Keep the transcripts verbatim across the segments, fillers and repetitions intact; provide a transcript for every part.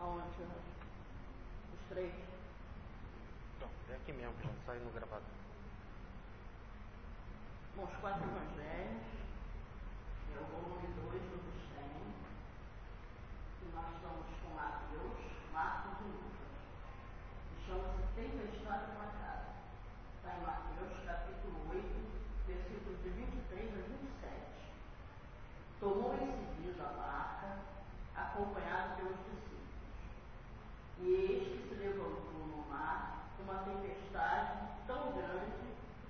Aonde? Os três? Não, é aqui mesmo, já sai no gravador. Bom, os quatro evangelhos, é o volume dois do Bustém, e nós estamos com Mateus, Marcos e Lucas. E chama-se Tempestade Marcada. Está em Mateus, capítulo oito, versículos de vinte e três a vinte e sete. Tomou em seguida a barca, acompanhado pelos discípulos. E eis que se levantou no mar uma tempestade tão grande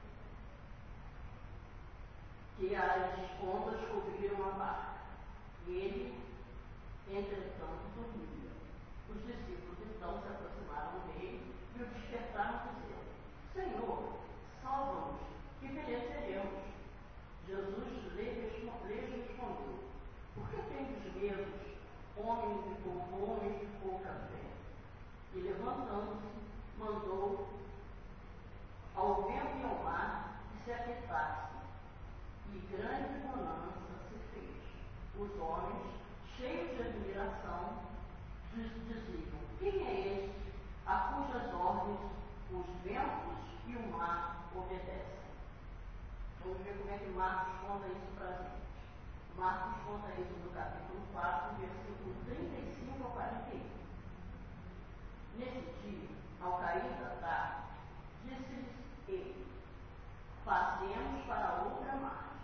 que as ondas cobriram a barca. E ele, entretanto, dormia. Os discípulos então se aproximaram dele e o despertaram, dizendo: Senhor, salva-nos, que pereceremos. Jesus lhes respondeu: Por que tendes medo, homens de pouco, homens de pouca fé? E levantando-se, mandou ao vento e ao mar que se aquietassem, e grande bonança se fez. Os homens, cheios de admiração, diziam: Quem é este a cujas ordens os ventos e o mar obedecem? Vamos ver como é que Marcos conta isso para a gente. Marcos conta isso no capítulo quatro, versículo trinta e cinco ao quarenta e um. Nesse dia, ao cair da tarde, disse-lhes ele: Passemos para outra margem.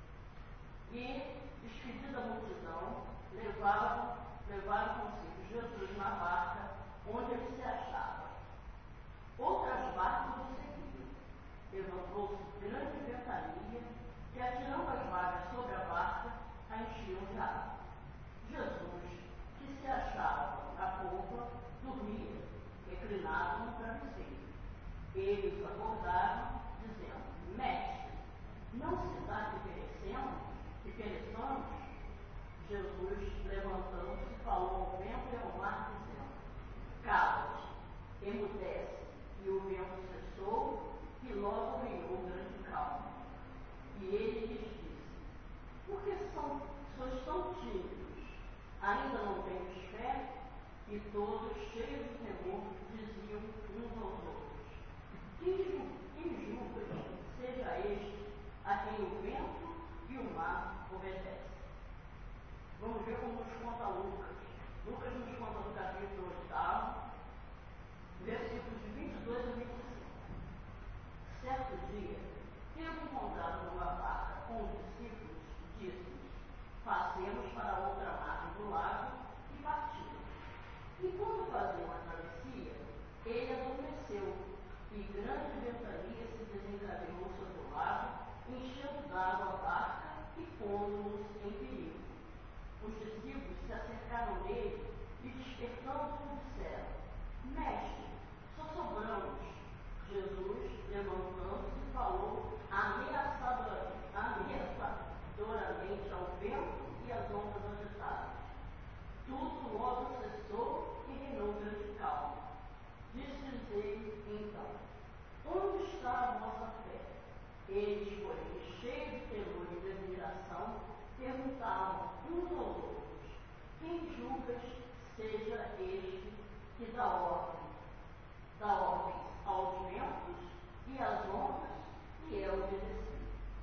E, despedida a multidão, levaram, levaram consigo Jesus na barca onde ele se achava. Outras barcas o seguiam. Levantou-se grande ventania que, atirando as vagas sobre a barca, a enchiam de água. Jesus, que se achava à polpa, dormia, reclinado no travesseiro. Eles acordaram, dizendo: Mestre, não se dá que perecemos, que pereçamos? Jesus, levantando-se, falou ao vento e ao mar, dizendo: Cala-te, emudece. E o vento cessou, e logo reinou grande calma. E ele lhes disse: Por que são, sois tão tímidos? Ainda não tendes fé? E todos, cheios de temor, diziam uns aos outros: Quem, quem julgas seja este a quem o vento e o mar obedecem? Vamos ver como nos conta Lucas. Lucas nos conta no capítulo oito, versículos de vinte e dois a vinte e cinco. Certo dia, tendo encontrado numa barca com os discípulos, disse-lhes: Passemos para outra margem do lago, e partiram. E quando faziam a travessia, ele adormeceu, e grande ventania se desencadeou sobre o lago, enchendo d'água a barca e pondo-nos em perigo. Os discípulos se acercaram dele e, despertando-o, disseram: Mestre, sossobramos. Jesus, levantando-se, falou ameaçadoramente ao vento e às ondas agitadas. Tudo logo cessou e reinou grande calma. Disse-lhes ele então: Onde está a vossa fé? Eles, porém, cheios de temor e de admiração, perguntavam uns aos outros: Quem julgas seja este que dá ordem, dá ordens aos ventos e às ondas, e é obedecido?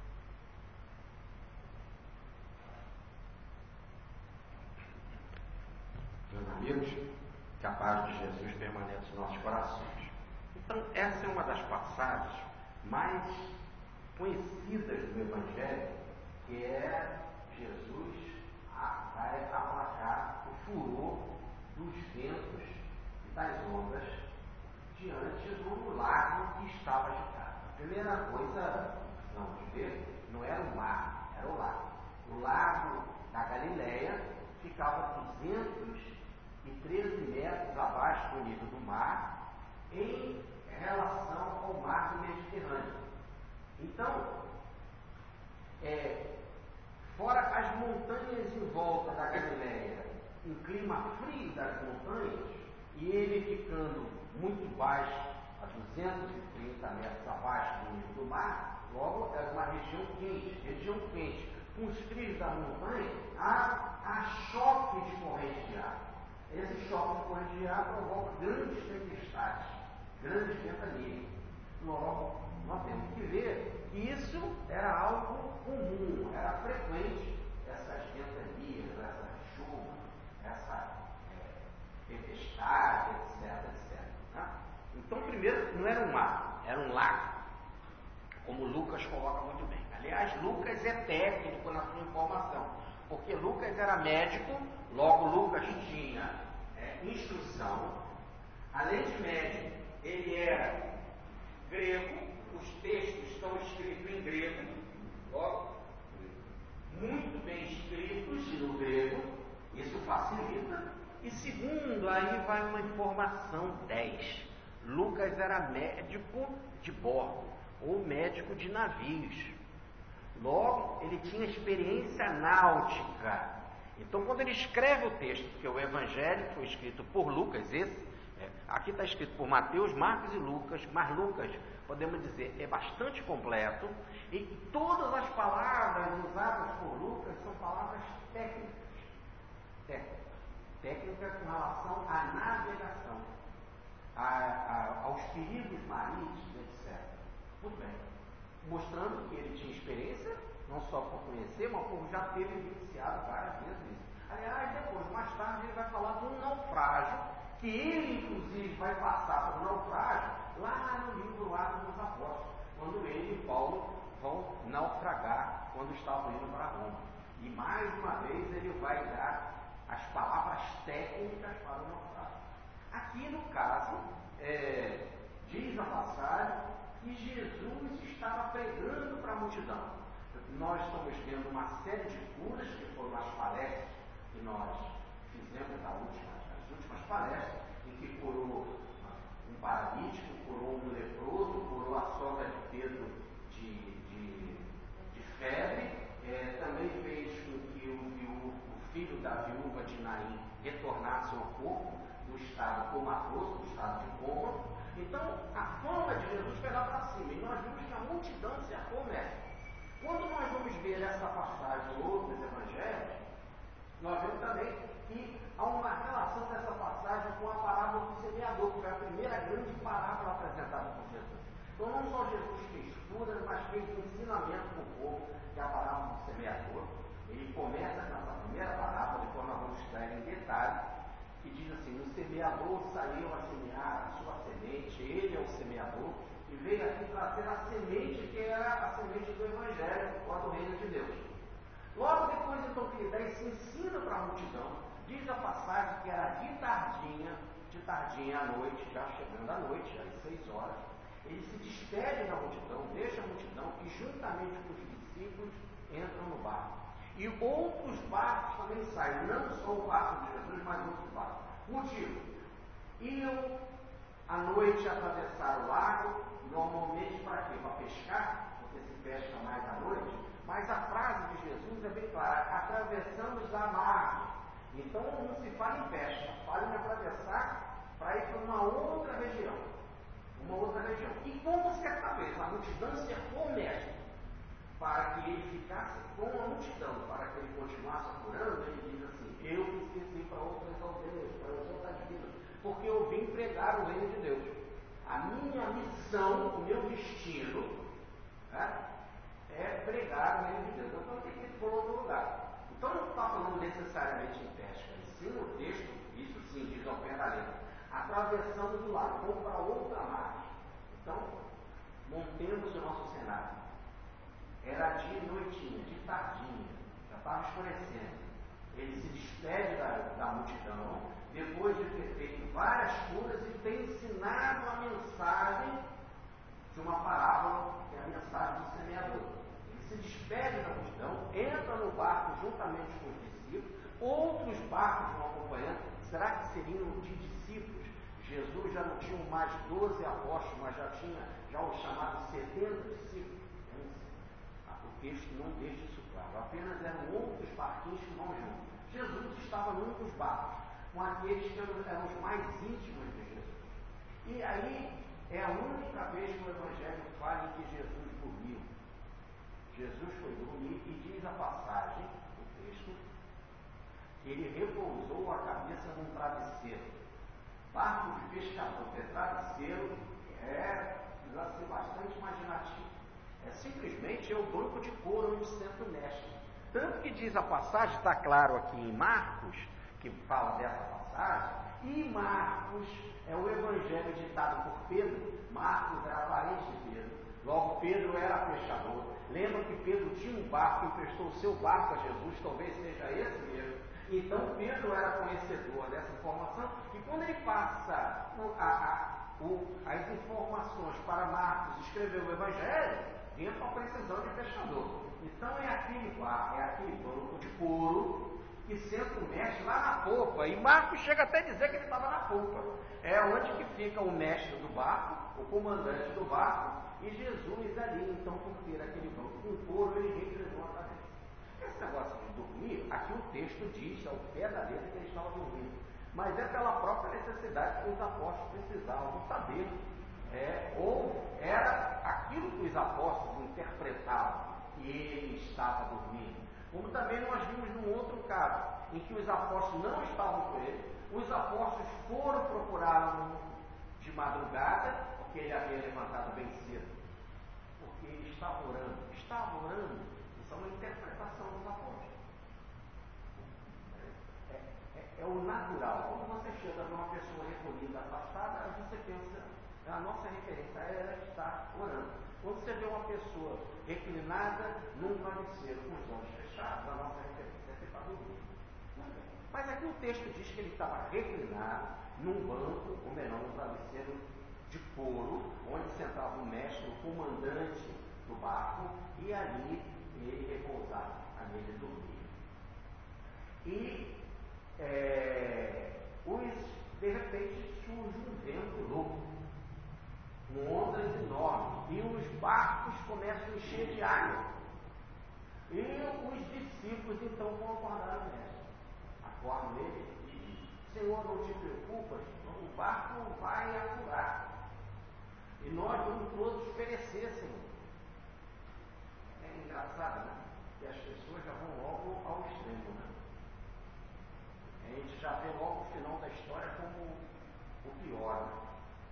Meus amigos, que a paz de Jesus permaneça em nossos corações. Então, essa é uma das passagens mais conhecidas do Evangelho, que é Jesus a, vai aplacar o furor dos ventos e das ondas diante do lago que estava agitado. A primeira coisa que vamos ver não era o mar, era o lago. O lago da Galileia ficava a duzentos e treze metros abaixo do nível do mar, em relação ao mar do Mediterrâneo. Então, é, fora as montanhas em volta da Galileia, um clima frio das montanhas, e ele ficando muito baixo, a duzentos e trinta metros abaixo do nível do mar, logo era uma região quente, região quente. Com os frios da montanha, há, há choque de corrente de ar. Esse choque de corrente de ar provoca grandes tempestades, grandes ventanias. Logo, nós temos que ver que isso era algo comum, era frequente, essas ventanias, essa chuva, essa é, tempestade, etc, etcétera. Tá? Então, primeiro, não era um mar, era um lago, como Lucas coloca muito bem. Aliás, Lucas é técnico na sua informação, porque Lucas era médico, logo Lucas tinha é, instrução. Além de médico, ele era grego, os textos estão escritos em grego, logo, muito bem escritos no grego, isso facilita. E segundo, aí vai uma informação dez. Lucas era médico de bordo, ou médico de navios. Logo, ele tinha experiência náutica. Então, quando ele escreve o texto, porque o Evangelho foi escrito por Lucas, esse, é, aqui está escrito por Mateus, Marcos e Lucas, mas Lucas, podemos dizer, é bastante completo, e todas as palavras usadas por Lucas são palavras técnicas. Técnicas. Técnicas com relação à navegação, a, a, aos perigos marítimos, etcétera. Muito bem. Mostrando que ele tinha experiência, não só por conhecer, mas por já ter vivenciado várias vezes isso. Aliás, depois, mais tarde, ele vai falar de um naufrágio, que ele, inclusive, vai passar por um naufrágio lá no livro Atos dos Apóstolos, quando ele e Paulo vão naufragar quando estavam indo para Roma. E mais uma vez ele vai dar as palavras técnicas para o naufrágio. Aqui, no caso, é, diz a passagem que Jesus estava pregando para a multidão. Nós estamos vendo uma série de curas, que foram as palestras que nós fizemos na última, nas últimas palestras, em que curou um paralítico, curou um leproso, curou a sogra de Pedro de, de, de febre, é, também fez com que o, viúvo, o filho da viúva de Naim retornasse ao corpo do estado comatoso, do estado de coma. Então, a fama de Jesus foi lá para cima, e nós vimos que a multidão se acomete. Quando nós vamos ver essa passagem em outros evangelhos, nós vemos também que há uma relação dessa passagem com a parábola do semeador, que foi a primeira grande parábola apresentada por Jesus. Então, não só Jesus fez curas, mas fez um ensinamento para o povo, que é a parábola do semeador. Ele começa com essa primeira parábola, depois nós vamos estudar em detalhe, que diz assim: o semeador saiu a semear a sua semente, ele é o semeador, e veio aqui trazer a semente que era a semente do Evangelho, ou do Reino de Deus. Logo depois, então, que ele dá esse ensino para a multidão, diz a passagem que era de tardinha, de tardinha à noite, já chegando à noite, às seis horas, ele se despede da multidão, deixa a multidão e, juntamente com os discípulos, entram no barco. E outros barcos também saem, não só o barco de Jesus, mas outros barcos. Motivo: iam à noite atravessar o lago, normalmente para quê? Para pescar, porque se pesca mais à noite. Mas a frase de Jesus é bem clara: atravessamos a mar. Então não se fala em pesca, fala em atravessar para ir para uma outra região. Uma outra região. E como certa vez a multidão se acomete para que ele ficasse com a multidão, para que ele continuasse apurando, ele diz assim: eu preciso ir para outras aldeias, para as outras vidas, porque eu vim pregar o reino de Deus. A minha missão, o meu destino, né, é pregar o reino de Deus. Então eu tenho que ir para outro lugar. Então não está falando necessariamente em pesca, e sim no texto, isso sim, diz ao pé da letra: atravessamos o lago, vamos para outra margem. Então, montemos o nosso cenário. Era de noitinha, de tardinha, já estava escurecendo. Ele se despede da, da multidão, depois de ter feito várias curas e ter ensinado a mensagem de uma parábola, que é a mensagem do semeador. Ele se despede da multidão, entra no barco juntamente com os discípulos, outros barcos vão acompanhando. Será que seriam de discípulos? Jesus já não tinha mais doze apóstolos, mas já tinha já os chamados setenta discípulos. O texto não deixa isso claro, apenas eram outros barquinhos que vão juntos. Jesus estava num dos barcos, com aqueles que eram os mais íntimos de Jesus. E aí é a única vez que o Evangelho fala em que Jesus dormiu. Jesus foi dormir e diz a passagem, o texto, que ele repousou a cabeça num travesseiro. Barco de pescador ter travesseiro é assim, bastante imaginativo. É simplesmente é o banco de couro onde senta o mestre. Tanto que diz a passagem, está claro aqui em Marcos, que fala dessa passagem, e Marcos é o evangelho ditado por Pedro. Marcos era parente de Pedro, logo Pedro era pescador. Lembra que Pedro tinha um barco, emprestou o seu barco a Jesus, talvez seja esse mesmo. Então Pedro era conhecedor dessa informação, e quando ele passa o, a, a, o, as informações para Marcos escrever o evangelho, vinha com a precisão de pescador. Então é aquele barco, é aquele banco de couro que senta o mestre lá na popa, e Marcos chega até a dizer que ele estava na popa. É onde que fica o mestre do barco, o comandante do barco, e Jesus ali. Então, por ter aquele banco com couro, ele reclinou a cabeça. Esse negócio de dormir, aqui o texto diz, ao pé da letra, que ele estava dormindo. Mas é pela própria necessidade que os apóstolos precisavam saber. É, ou era aquilo que os apóstolos interpretavam, que ele estava dormindo. Como também nós vimos num outro caso, em que os apóstolos não estavam com ele, os apóstolos foram procurá-lo de madrugada, porque ele havia levantado bem cedo, porque ele estava orando. Estava orando, isso é uma interpretação dos apóstolos. É, é, é o natural. Quando você chega para uma pessoa recolhida, afastada, você pensa, a nossa referência é ela estar orando. Quando você vê uma pessoa reclinada num travesseiro com os olhos fechados, a nossa referência é que está dormindo. Mas aqui o texto diz que ele estava reclinado num banco, ou melhor, num travesseiro de couro, onde sentava o mestre, o comandante do barco, e ali ele repousava, ali ele dormia. E é, os, de repente surge um vento louco, com ondas enormes, e os barcos começam a encher de água. E os discípulos então vão acordar o mestre. Acordam ele e dizem: Senhor, não te preocupas, o barco vai afundar. E nós vamos todos perecer, Senhor. É engraçado, né? Que as pessoas já vão logo ao extremo, né? A gente já vê logo o final da história como o pior, né?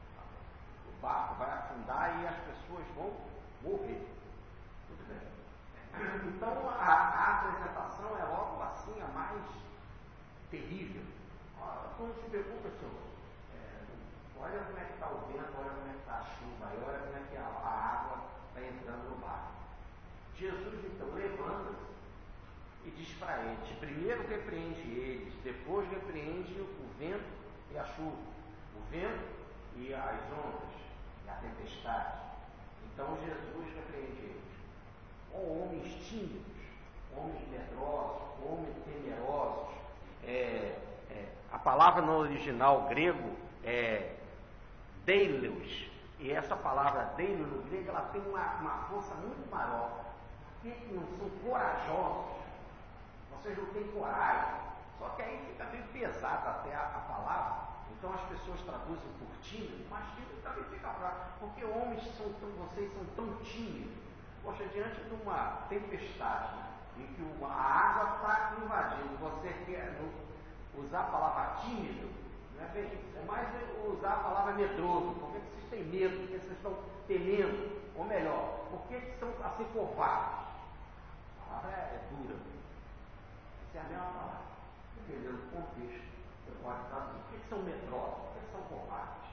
O barco vai afundar e as pessoas vão morrer. Tudo bem. Então a, a apresentação é logo assim a mais terrível. Não se preocupa, Senhor. É, olha como é que está o vento, olha como é que está a chuva, olha como é que a, a água está entrando no barco. Jesus então levanta-se e diz para eles, primeiro repreende eles, depois repreende o vento e a chuva, o vento e as ondas e a tempestade. Então Jesus repreende eles. Ó homens tímidos, homens medrosos, homens temerosos. É, é, a palavra no original grego é deilos, e essa palavra deilos no grego ela tem uma, uma força muito maior. Por que não são corajosos? Vocês não têm coragem. Só que aí fica meio pesada até a, a palavra. Então as pessoas traduzem por tímido, mas tímido também fica fraco. Porque homens são tão, vocês são tão tímidos. Poxa, diante de uma tempestade, né, em que a água está invadindo, você quer usar a palavra tímido, não é bem isso. É mais usar a palavra medroso. Por que vocês têm medo? Por que vocês estão temendo? Ou melhor, por que são assim covardes? A palavra é, é dura. Essa é a mesma palavra. Dependendo do contexto, você pode traduzir. Por que são medrosos? Por que são covardes?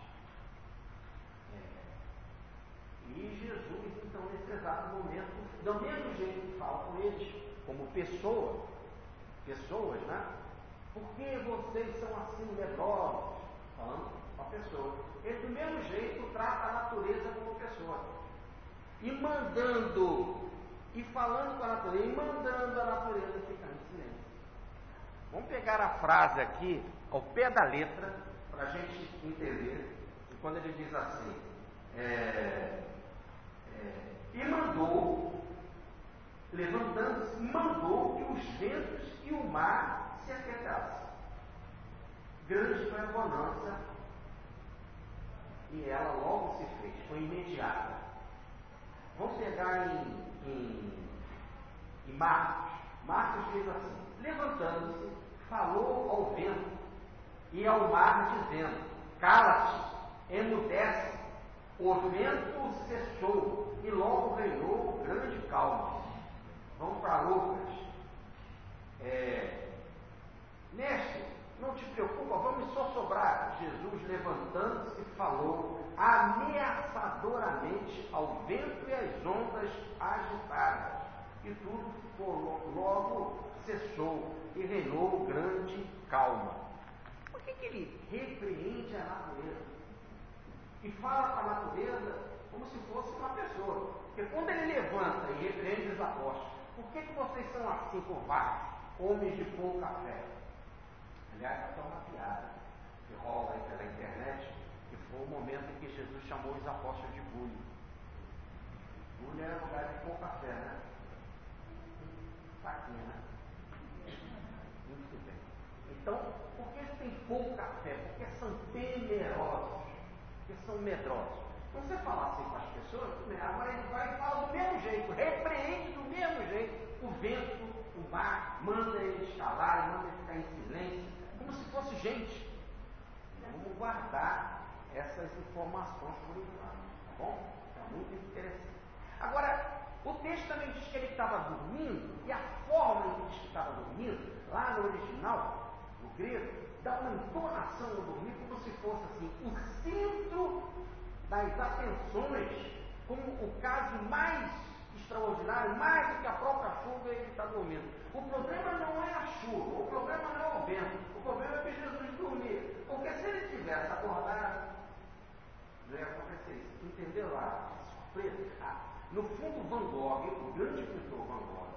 É. E Jesus, então, nesse exato momento, do mesmo jeito que fala com eles, como pessoa, pessoas, né? Por que vocês são assim medrosos? Falando com a pessoa. Ele, do mesmo jeito, trata a natureza como pessoa. E mandando, e falando com a natureza, e mandando a natureza ficar em silêncio. Vamos pegar a frase aqui, ao pé da letra, para a gente entender. E quando ele diz assim, é, é, e mandou, levantando-se, mandou que os ventos e o mar se aquietassem. Grande foi a bonança, e ela logo se fez, foi imediata. Vamos pegar em, em, em Marcos. Marcos diz assim: levantando-se, falou ao vento e ao mar, dizendo: cala-te, emudece. O vento cessou e logo reinou grande calma. Vamos para Lucas. É, Mestre, não te preocupa, vamos só sobrar. Jesus, levantando-se, falou ameaçadoramente ao vento e às ondas agitadas. E tudo ficou, logo cessou e reinou grande calma. Por que, que ele repreende a natureza? E fala para a natureza como se fosse uma pessoa. Porque quando ele levanta e repreende os apóstolos, por que, que vocês são assim covardes, homens de pouca fé? Aliás, até uma piada que rola aí pela internet, que foi o momento em que Jesus chamou os apóstolos de bulho. Bulho é lugar de pouca fé, né? Faquinha, né? Muito bem. Então, por que eles têm pouca fé? Porque são temerosos, porque são medrosos. Quando você fala assim com as pessoas, agora ele vai e fala do mesmo jeito, repreende do mesmo jeito o vento, o mar, manda ele escalar, manda ele ficar em silêncio, como se fosse gente. Vamos guardar essas informações por enquanto, tá bom? É muito interessante. Agora, o texto também diz que ele estava dormindo, e a forma em que diz que estava dormindo, lá no original, no grego, dá uma entonação no dormir como se fosse assim, o centro das atenções, como o caso mais extraordinário, mais do que a própria chuva, ele está dormindo. O problema não é a chuva, o problema não é o vento, o problema é que Jesus dormia. Porque se ele tivesse acordado, não ia acontecer isso. Entendeu a surpresa? Ah, no fundo, Van Gogh, o grande pintor Van Gogh,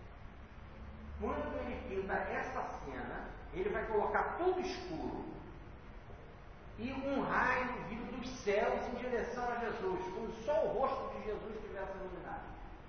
quando ele pinta essa cena, ele vai colocar tudo escuro e um raio vindo dos céus em direção a Jesus, como só o rosto de Jesus estivesse iluminado.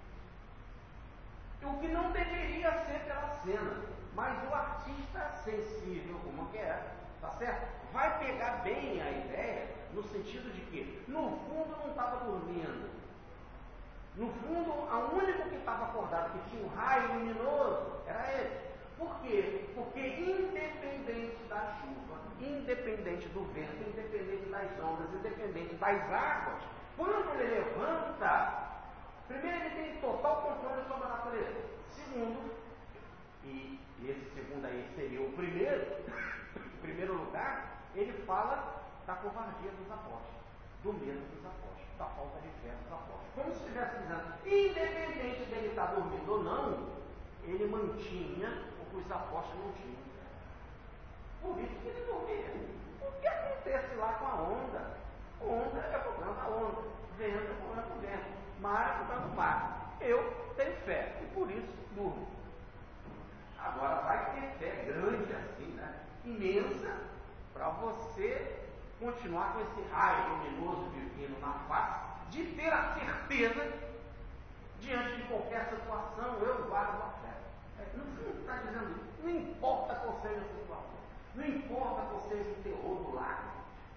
O que não deveria ser pela cena, mas o artista sensível, como que é, tá certo? Vai pegar bem a ideia, no sentido de que, no fundo, não estava dormindo. No fundo, o único que estava acordado, que tinha um raio luminoso, era ele. Por quê? Porque independente da chuva, independente do vento, independente das ondas, independente das águas, quando ele levanta, primeiro ele tem total controle sobre a natureza. Segundo, e esse segundo aí seria o primeiro, em primeiro lugar, ele fala da covardia dos apóstolos, do medo dos apóstolos, da falta de fé dos apóstolos. Como se estivesse dizendo, independente dele estar dormindo ou não, ele mantinha o que os apóstolos não tinham. Por isso que ele dormia. O que acontece lá com a onda? Onda é problema da onda, vento é problema do vento, mar é problema do mar. Eu tenho fé e por isso durmo. Agora vai ter fé grande assim, né? Imensa, para você continuar com esse raio luminoso divino na face, de ter a certeza, diante de qualquer situação, eu guardo a fé. É, no fundo está dizendo, não importa qual seja a situação, não importa qual seja o terror do lago,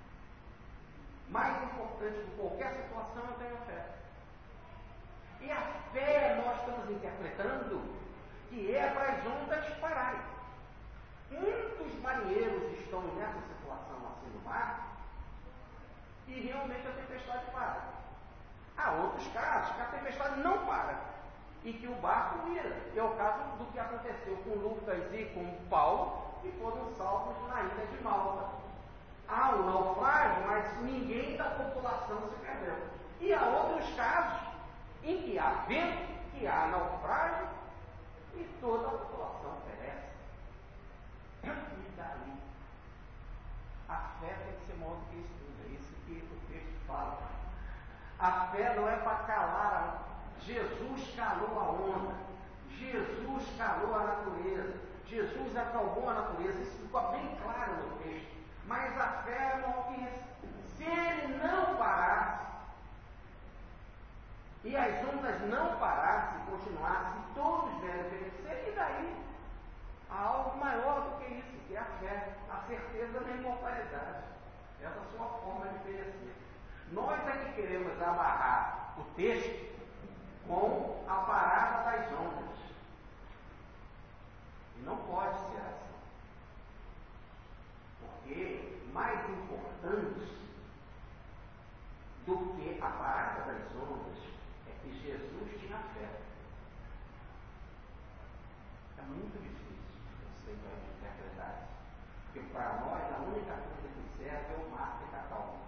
mais importante de qualquer situação, eu tenho a fé. E a fé nós estamos interpretando que é para as ondas pararem. Muitos marinheiros estão nessa situação assim no mar e realmente a tempestade para. Há outros casos que a tempestade não para e que o barco vira. É o caso do que aconteceu com Lucas e com Paulo, que foram salvos na ilha de Malta. Há um naufrágio, mas ninguém da população se perdeu. E há outros casos em que há vento, que há naufrágio e toda a população perece. E daí? A fé tem que ser maior do que isso tudo. É isso que o texto fala. A fé não é para calar a onda. Jesus calou a onda. Jesus calou a natureza. Jesus acalmou a natureza. Isso ficou bem claro no texto. Mas a fé é maior que isso. Se ele não parasse, e as ondas não parassem, continuassem, todos devem perecer, e daí? Há algo maior do que isso, que é a fé, a certeza da imortalidade. Essa é a sua forma de perecer. Nós é que queremos amarrar o texto com a parada das ondas. E não pode ser assim. Porque mais importante do que a parada das ondas é que Jesus tinha fé. É muito difícil você interpretar isso. Porque para nós a única coisa que serve é o mar ficar calmo.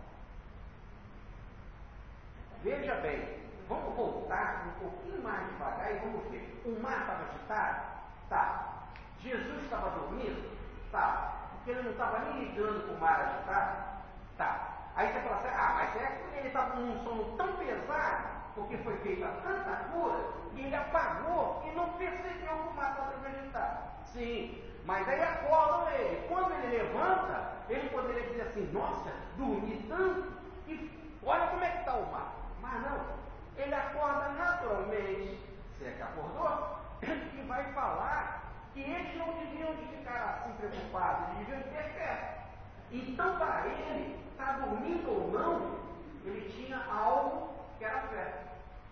Veja bem, vamos voltar um pouquinho mais devagar e vamos ver. O mar estava agitado? Tá. Jesus estava dormindo? Tá. Porque ele não estava nem ligando com o mar agitado? Tá. Aí você fala assim, ah, mas é que ele estava num sono tão pesado, porque foi feita tanta cura, e ele apagou e não percebeu que o mar estava agitado. Sim, mas aí acordam ele. Quando ele levanta, ele poderia dizer assim, nossa, dormi tanto, e olha como é que está o mar. Mas não, ele acorda naturalmente, se é que acordou, e vai falar que eles não deviam de ficar assim preocupados, eles deviam ter fé. Então, para ele, está dormindo ou não, ele tinha algo que era fé.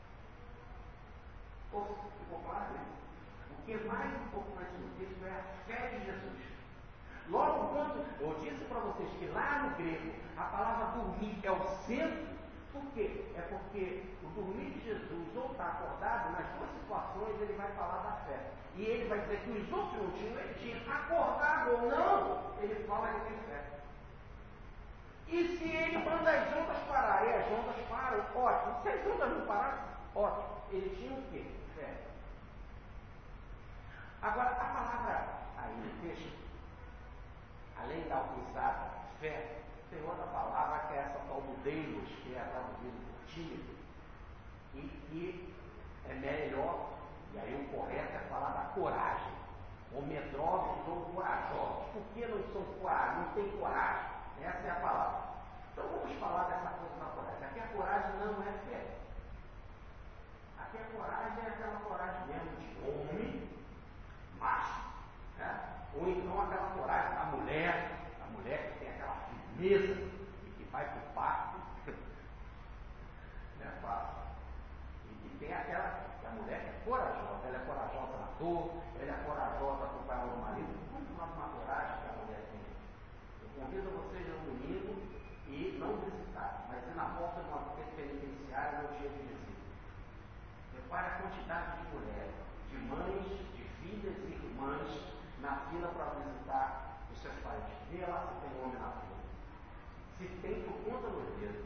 Ou, ficou claro? O que é mais importante no texto é a fé de Jesus. Logo, quando eu disse para vocês que lá no grego a palavra dormir é o centro, por quê? É porque o dormir de Jesus ou está acordado, nas duas situações ele vai falar da fé. E ele vai dizer que os outros não tinham, ele tinha acordado ou não, ele fala que tem fé. E se ele manda as ondas parar, e as ondas param, ótimo. Se as ondas não parassem, ótimo. Ele tinha o quê? Fé. Agora, a palavra aí no texto, além da alcançada fé, tem outra palavra que é essa tal do deus, que é traduzida por tia, e que é melhor, e aí o correto é falar da coragem. Ou medrosos ou corajosos. Por que não são corajosos? Não tem coragem. Essa é a palavra. Então vamos falar dessa coisa da coragem. Aqui a coragem não é fé. Aqui a coragem é aquela coragem mesmo de homem, macho, né? Ou então aquela coragem da mulher, a mulher que tem aquela firmeza e que vai para o pacto, não é fácil. E que tem aquela, que a mulher que é corajosa, ela é corajosa na dor, ela é corajosa para acompanhar o marido, muito mais uma coragem que a mulher tem. Eu convido vocês no domingo e não visitar, mas ir na porta de uma penitenciária no dia de visita. Repare a quantidade de mulheres, de mães, de filhas e irmãs na fila para visitar os seus parentes. Vê lá se tem homem na fila. Se tem, por conta nos dedos.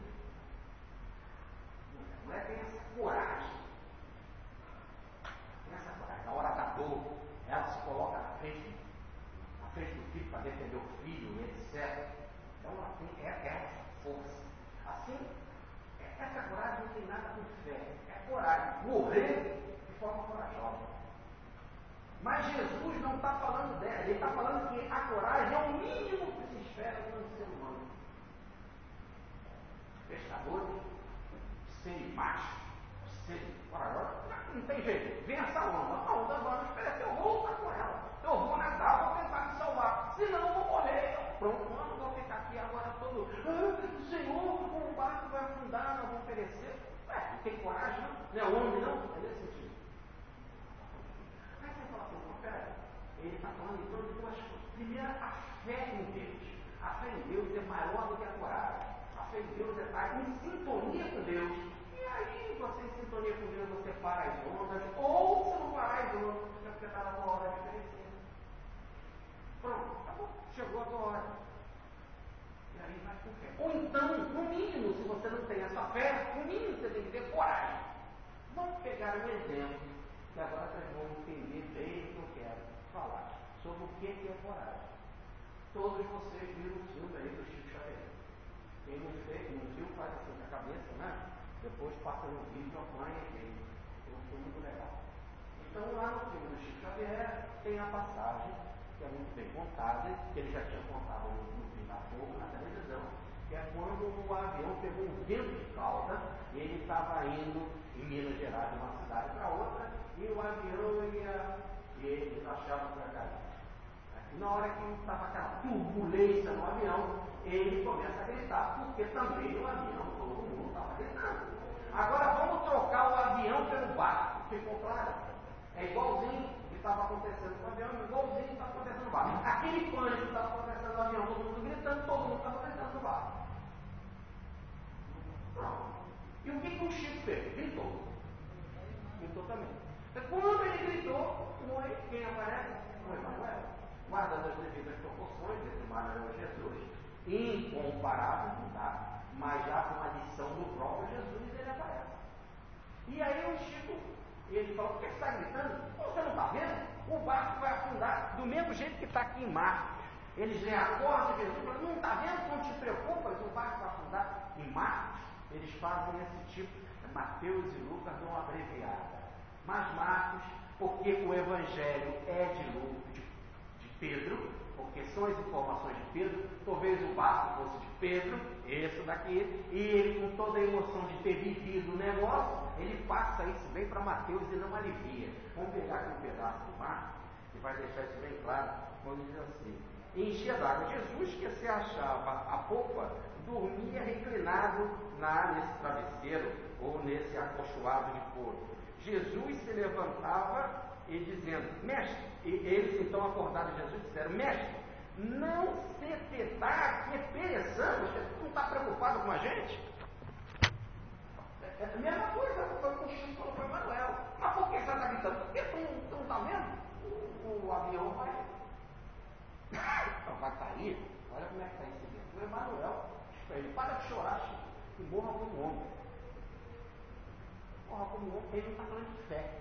A mulher tem essa coragem. Tem essa coragem. Na hora da dor, ela se coloca na frente, na frente do filho para defender o filho, etcétera. Então ela tem essa força. Assim, essa coragem não tem nada com fé. É coragem. Morrer de forma corajosa. Mas Jesus não está falando dela. Ele está falando que a coragem é o mínimo que se espera de um ser humano. Pescadores, serem machos, serem corajosos. Não tem jeito. Vem essa onda. A onda vai me esperar. Eu vou lutar com ela. Eu vou nadar, vou tentar me salvar. Senão eu vou morrer. Pronto, eu não vou ficar aqui agora todo. Ah, Senhor, o barco vai afundar, nós vamos perecer. Ué, não tem coragem, não? Não é homem, não? É nesse sentido. Aí você fala assim, não, pera, ele está falando então de duas coisas. Primeiro, a fé em Deus. A fé em Deus é maior do que a coragem. A fé em Deus é estar em sintonia com Deus. E aí, você em sintonia com Deus, você para as ondas, ou você não para as ondas, porque está na hora de perecer. Pronto, acabou. Chegou a tua hora. E aí vai com fé. Ou então, no mínimo, se você não tem essa fé, no mínimo você tem que ter coragem. Vamos pegar um exemplo, que agora vocês vão entender bem o que eu quero falar, sobre o que é coragem. Todos vocês viram o filme aí do Chico Xavier. Quem não fez, não viu, faz assim com a cabeça, né? Depois passa no vídeo, apanha e vem. É um filme muito legal. Então, lá no filme do Chico Xavier, tem a passagem, que é muito bem contada, que ele já tinha contado no, no fim da fogo, na televisão, que é quando o avião pegou um vento de cauda, e ele estava indo em Minas Gerais, de uma cidade para outra, e o avião ia, e eles achavam que ia cair. E na hora que estava aquela turbulência no avião, ele começa a gritar, porque também no avião todo mundo estava gritando. Agora vamos trocar o avião pelo barco, ficou claro? É igualzinho de estava acontecendo no avião, igualzinho estava acontecendo no barco. Aquele pânico estava acontecendo no avião, todo mundo gritando, todo mundo estava gritando no barco. Pronto. E o que, que o Chico fez? Gritou. Gritou também. Quando ele gritou, foi quem aparece? Foi Manuel. Guardando as devidas proporções entre Manuel e Jesus, incomparável, não dá, mas já com a lição do próprio Jesus, ele aparece. E aí o Chico, ele falou: por que você está gritando? Você não está vendo? O barco vai afundar, do mesmo jeito que está aqui em Marcos. Eles lêem a corda de Jesus e falam: não está vendo? Não te preocupas, o barco vai afundar. Em Marcos, eles fazem esse tipo, Mateus e Lucas dão uma abreviada. Mas Marcos, porque o Evangelho é de Lucas, de, de Pedro, porque são as informações de Pedro, talvez o barco fosse de Pedro, esse daqui, e ele, com toda a emoção de ter vivido o negócio, ele passa isso bem para Mateus e não alivia. Vamos pegar aqui um pedaço do Marcos, que vai deixar isso bem claro, quando diz assim: enchia d'água. Jesus, que se achava à popa, dormia reclinado na, nesse travesseiro, ou nesse acolchoado de couro. Jesus se levantava e dizendo: mestre, e eles então acordaram Jesus e disseram: mestre, não se está aqui pereçando, você não está preocupado com a gente? É a mesma coisa, foi com o Chico, falou para Manuel: mas por que você está gritando? Porque tu, tu não está vendo? O, o avião vai, vai cair. Olha como é que está esse vento. O Emanuel, ele para de chorar, Chico, e morra como homem. Morra como homem, ele não está falando de fé.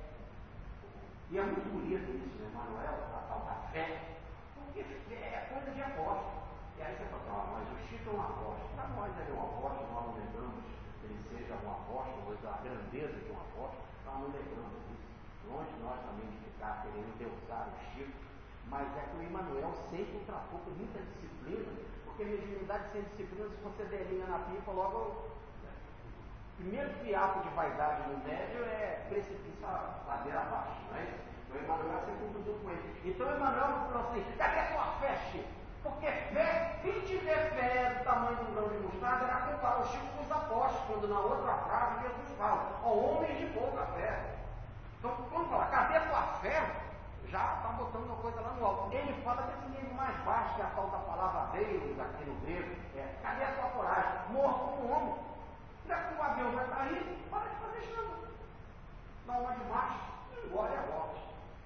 E é muito bonito isso, né, Emanuel, a tal da fé, porque fé é coisa de apóstolo. E aí você fala: ah, mas o Chico é um apóstolo. Para nós ele é um apóstolo, nós não lembramos que ele seja um apóstolo, ou a grandeza de um apóstolo, nós não lembramos disso. Longe nós também de ficar querendo endeusar o Chico, mas é que o Emanuel sempre tratou com muita disciplina, porque mediunidade sem disciplina, se você der linha na pipa, logo. Primeiro fiapo de vaidade no médio é precipício a ladeira abaixo, não é isso? Então o Emanuel sempre conduziu com ele. Então o Emanuel falou assim: cadê a tua fé, Chico? Porque fé, quem tiver fé do tamanho de um grão de mostarda, era comparar o Chico com os apóstolos, quando na outra frase Jesus fala: ó, homens de pouca fé. Então quando fala: cadê a tua fé? Já está botando uma coisa lá no alto. Ele fala desse nível mais baixo, que é a tal da palavra Deus aqui no grego. É: cadê a tua coragem? Morra como homem. Já que o avião vai cair, para de fazer chama. Dá uma de baixo e engole a morte.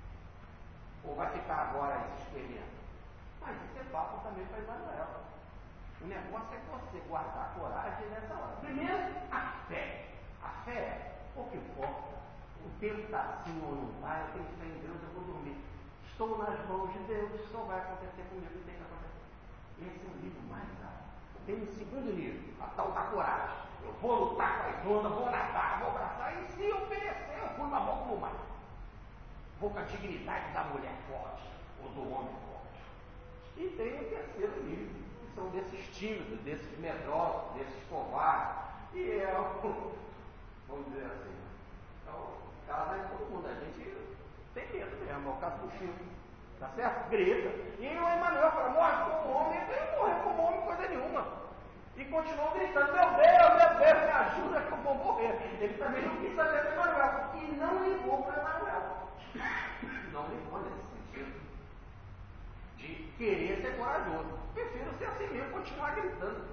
Ou vai ficar agora esse experimento? Mas isso é papo também para Emanuel. O negócio é você guardar a coragem nessa hora. Primeiro, a fé. A fé é: pouco importa. O tempo está assim ou não está, eu tenho fé em Deus, eu vou dormir. Estou nas mãos de Deus, só vai acontecer comigo, não tem que acontecer. Esse é o nível mais alto. Tem um segundo nível, a tal da coragem. Eu vou lutar com as ondas, vou nadar, vou abraçar, e se eu obedecer, eu fui uma boca no mar. Vou com a dignidade da mulher forte, ou do homem forte. E tem um terceiro nível, que são desses tímidos, desses medrosos, desses covardes. E é o, vamos dizer assim, é o caso de todo mundo. A gente tem medo mesmo, é o caso do Chico. Tá certo? Grita. E o Emanuel fala: morre como homem. Ele não morreu como homem coisa nenhuma. E continuou gritando: meu Deus, meu Deus, me ajuda que eu vou morrer. Ele também não quis saber do Emanuel. E não ligou para o Emanuel. Não ligou nesse sentido de querer ser corajoso. Prefiro ser assim mesmo, continuar gritando.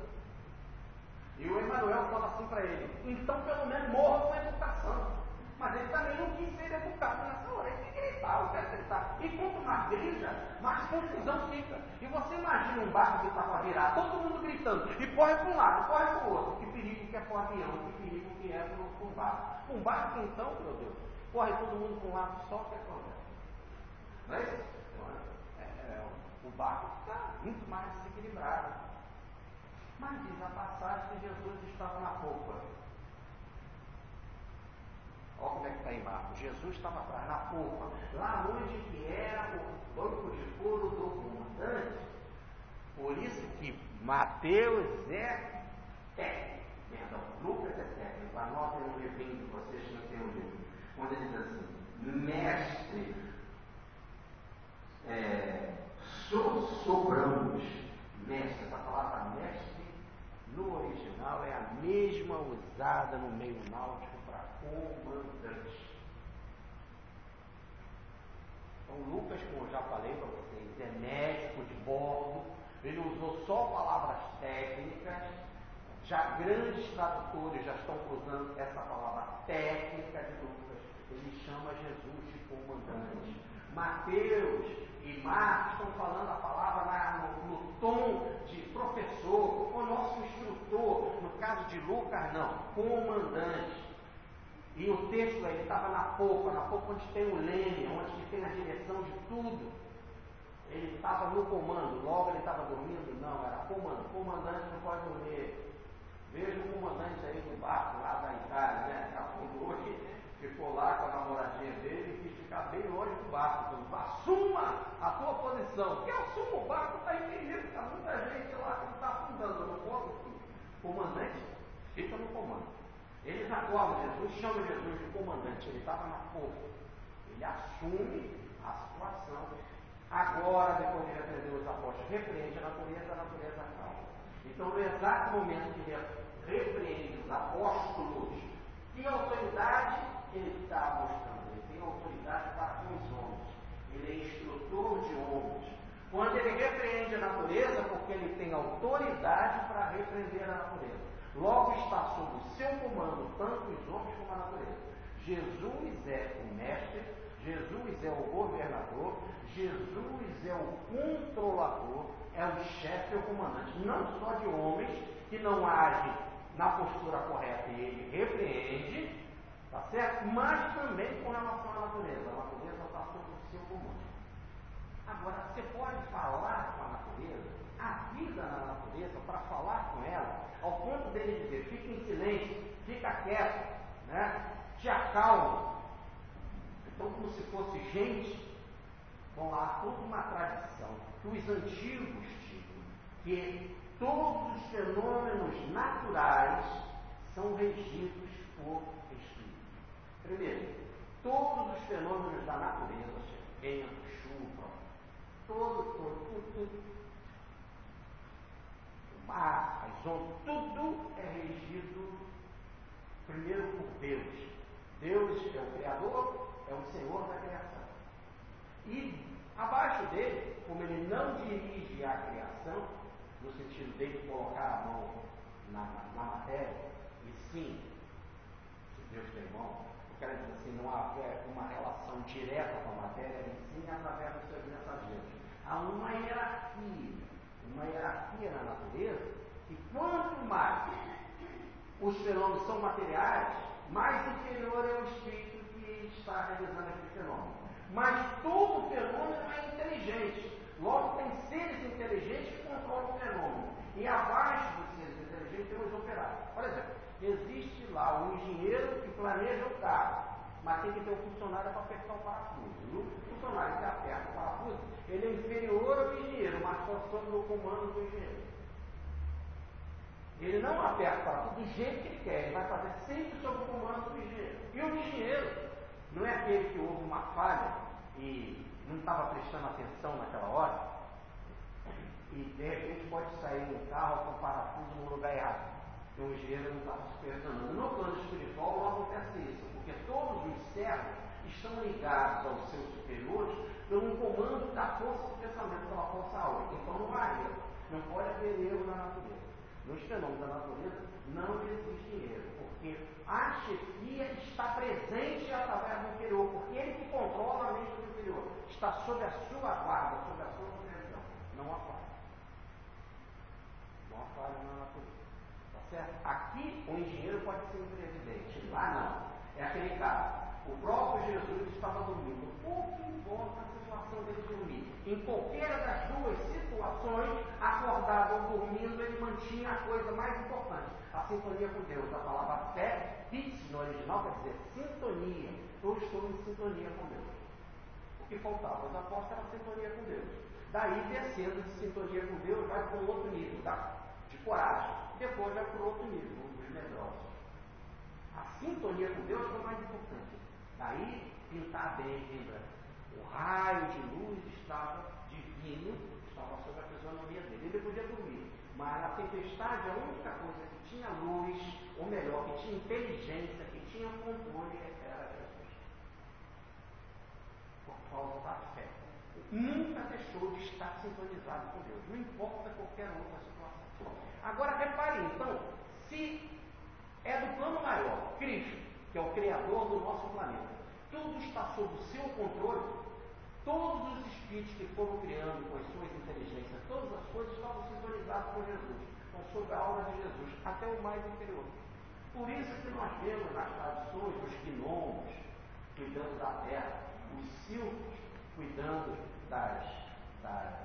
E o Emanuel fala assim para ele: então pelo menos morra com educação. Mas ele também não quis ser educado nessa hora. Ele quer gritar, eu quero gritar. E quanto mais grita, mais confusão fica. E você imagina um barco que está para virar, todo mundo gritando, e corre para um lado, corre para o outro. Que perigo que é para o avião, que perigo que é para um barco. Um barco então, meu Deus, corre todo mundo para um lado só, que é problema. Não é isso? É, é, o barco está muito mais desequilibrado. Mas diz a passagem que Jesus estava na popa. Olha como é que está embaixo. Jesus estava atrás, na popa, lá onde que era o banco de couro do comandante. Por isso que Mateus é técnico, perdão, Lucas é técnico. Anotem no livrinho de vocês que não tem o livro. Quando ele diz assim: mestre, é, so, sobramos. Mestre, essa palavra mestre no original é a mesma usada no meio náutico para comandante. Então Lucas, como eu já falei para vocês, é médico de bordo, ele usou só palavras técnicas, já grandes tradutores já estão usando essa palavra técnica de Lucas, ele chama Jesus de comandante. Mateus e Marcos estão falando a palavra na, no, no tom de professor, o nosso instrutor. No caso de Lucas, não, comandante. E o texto ele estava na popa, na popa onde tem o leme, onde tem a direção de tudo. Ele estava no comando, logo ele estava dormindo? Não, era comando. Comandante não pode dormir. Veja o comandante aí do barco lá da Itália, né? Afundou e ficou lá com a namoradinha dele e quis ficar bem longe do barco. Então, assuma a tua posição. Porque assuma o barco, está em perigo, está muita gente lá que está afundando. Não posso. O comandante fica no comando. Eles acordam Jesus, chamam Jesus de comandante. Ele estava na popa. Ele assume a situação. Agora, depois de repreender os apóstolos, repreende a natureza, a natureza calma. Então, no exato momento que ele repreende os apóstolos, que autoridade ele está mostrando? Ele tem autoridade para com os homens. Ele é instrutor de homens. Quando ele repreende a natureza, porque ele tem autoridade para repreender a natureza. Logo está sob o seu comando tanto os homens como a natureza. Jesus é o mestre, Jesus é o governador, Jesus é o controlador, é o chefe, é o comandante, não só de homens que não agem na postura correta e ele repreende, tá certo? Mas também com relação à natureza. A natureza está sob o seu comando. Agora, você pode falar com a natureza, a vida na natureza, para falar com ela, ao ponto dele dizer, fica em silêncio, fica quieto, né? Te acalma. Então, como se fosse gente, bom, há toda uma tradição que os antigos tinham, que todos os fenômenos naturais são regidos por espíritos. Primeiro, todos os fenômenos da natureza, vento, chuva, todo, todo, tudo, tudo, o mar, as ondas, tudo é regido primeiro por Deus. Deus é o Criador, é o Senhor da criação. E abaixo dele, como ele não dirige a criação, no sentido dele colocar a mão na, na, na matéria, e sim, se Deus tem mão, eu quero dizer assim, não há uma relação direta com a matéria, e sim através dos seus mensageiros. Há uma hierarquia, uma hierarquia na natureza, e quanto mais os fenômenos são materiais, mais inferior é o espírito que está realizando aquele fenômeno. Mas todo fenômeno é inteligente. Logo, tem seres inteligentes que controlam o fenômeno. E abaixo dos seres inteligentes tem os operários. Por exemplo, existe lá um engenheiro que planeja o carro, mas tem que ter um funcionário para apertar o parafuso. E o funcionário que aperta o parafuso, ele é inferior ao engenheiro, mas só sob o comando do engenheiro. Ele não aperta o parafuso do jeito que ele quer, ele vai fazer sempre sob o comando do engenheiro. E o engenheiro não é aquele que houve uma falha e não estava prestando atenção naquela hora, e de repente pode sair um carro com o parafuso no lugar errado, porque o engenheiro não estava supervisionando. No plano espiritual não acontece isso, porque todos os servos estão ligados aos seus superiores pelo comando da força do pensamento, pela força áurea. Então não há erro, não pode haver erro na natureza. Nos fenômenos da natureza não existe erro, porque a chefia está presente através do interior, porque ele que controla a mente do interior, está sob a sua guarda, sob a sua supervisão. Não há falha. Não há falha na natureza. Tá certo? Aqui o engenheiro pode ser um presidente, lá não. É aquele caso. O próprio Jesus estava dormindo. Pouco importa a situação dele dormir. Em qualquer das duas situações, acordado ou dormindo, ele mantinha a coisa mais importante, a sintonia com Deus. A palavra fé, pitch no original, quer dizer sintonia. Eu estou em sintonia com Deus. O que faltava aos apóstolos era a sintonia com Deus. Daí, descendo de sintonia com Deus, vai para um outro nível, tá? De coragem. Depois vai para o outro nível, dos medrosos. A sintonia com Deus foi mais importante. Daí, pintar bem, lembra? O raio de luz estava divino, estava sobre a fisionomia dele. Ele podia dormir, mas na tempestade a única coisa que tinha luz, ou melhor, que tinha inteligência, que tinha controle, era Jesus. Por falsa fé. Nunca deixou de estar sintonizado com Deus, não importa qualquer outra situação. Agora repare então, se é do plano maior, Cristo, que é o Criador do nosso planeta, tudo está sob o seu controle, todos os espíritos que foram criando com as suas inteligências, todas as coisas estavam sintonizadas com Jesus, estão sob a aura de Jesus, até o mais inferior. Por isso que nós vemos nas tradições os gnomos cuidando da terra, os silfos cuidando das, das,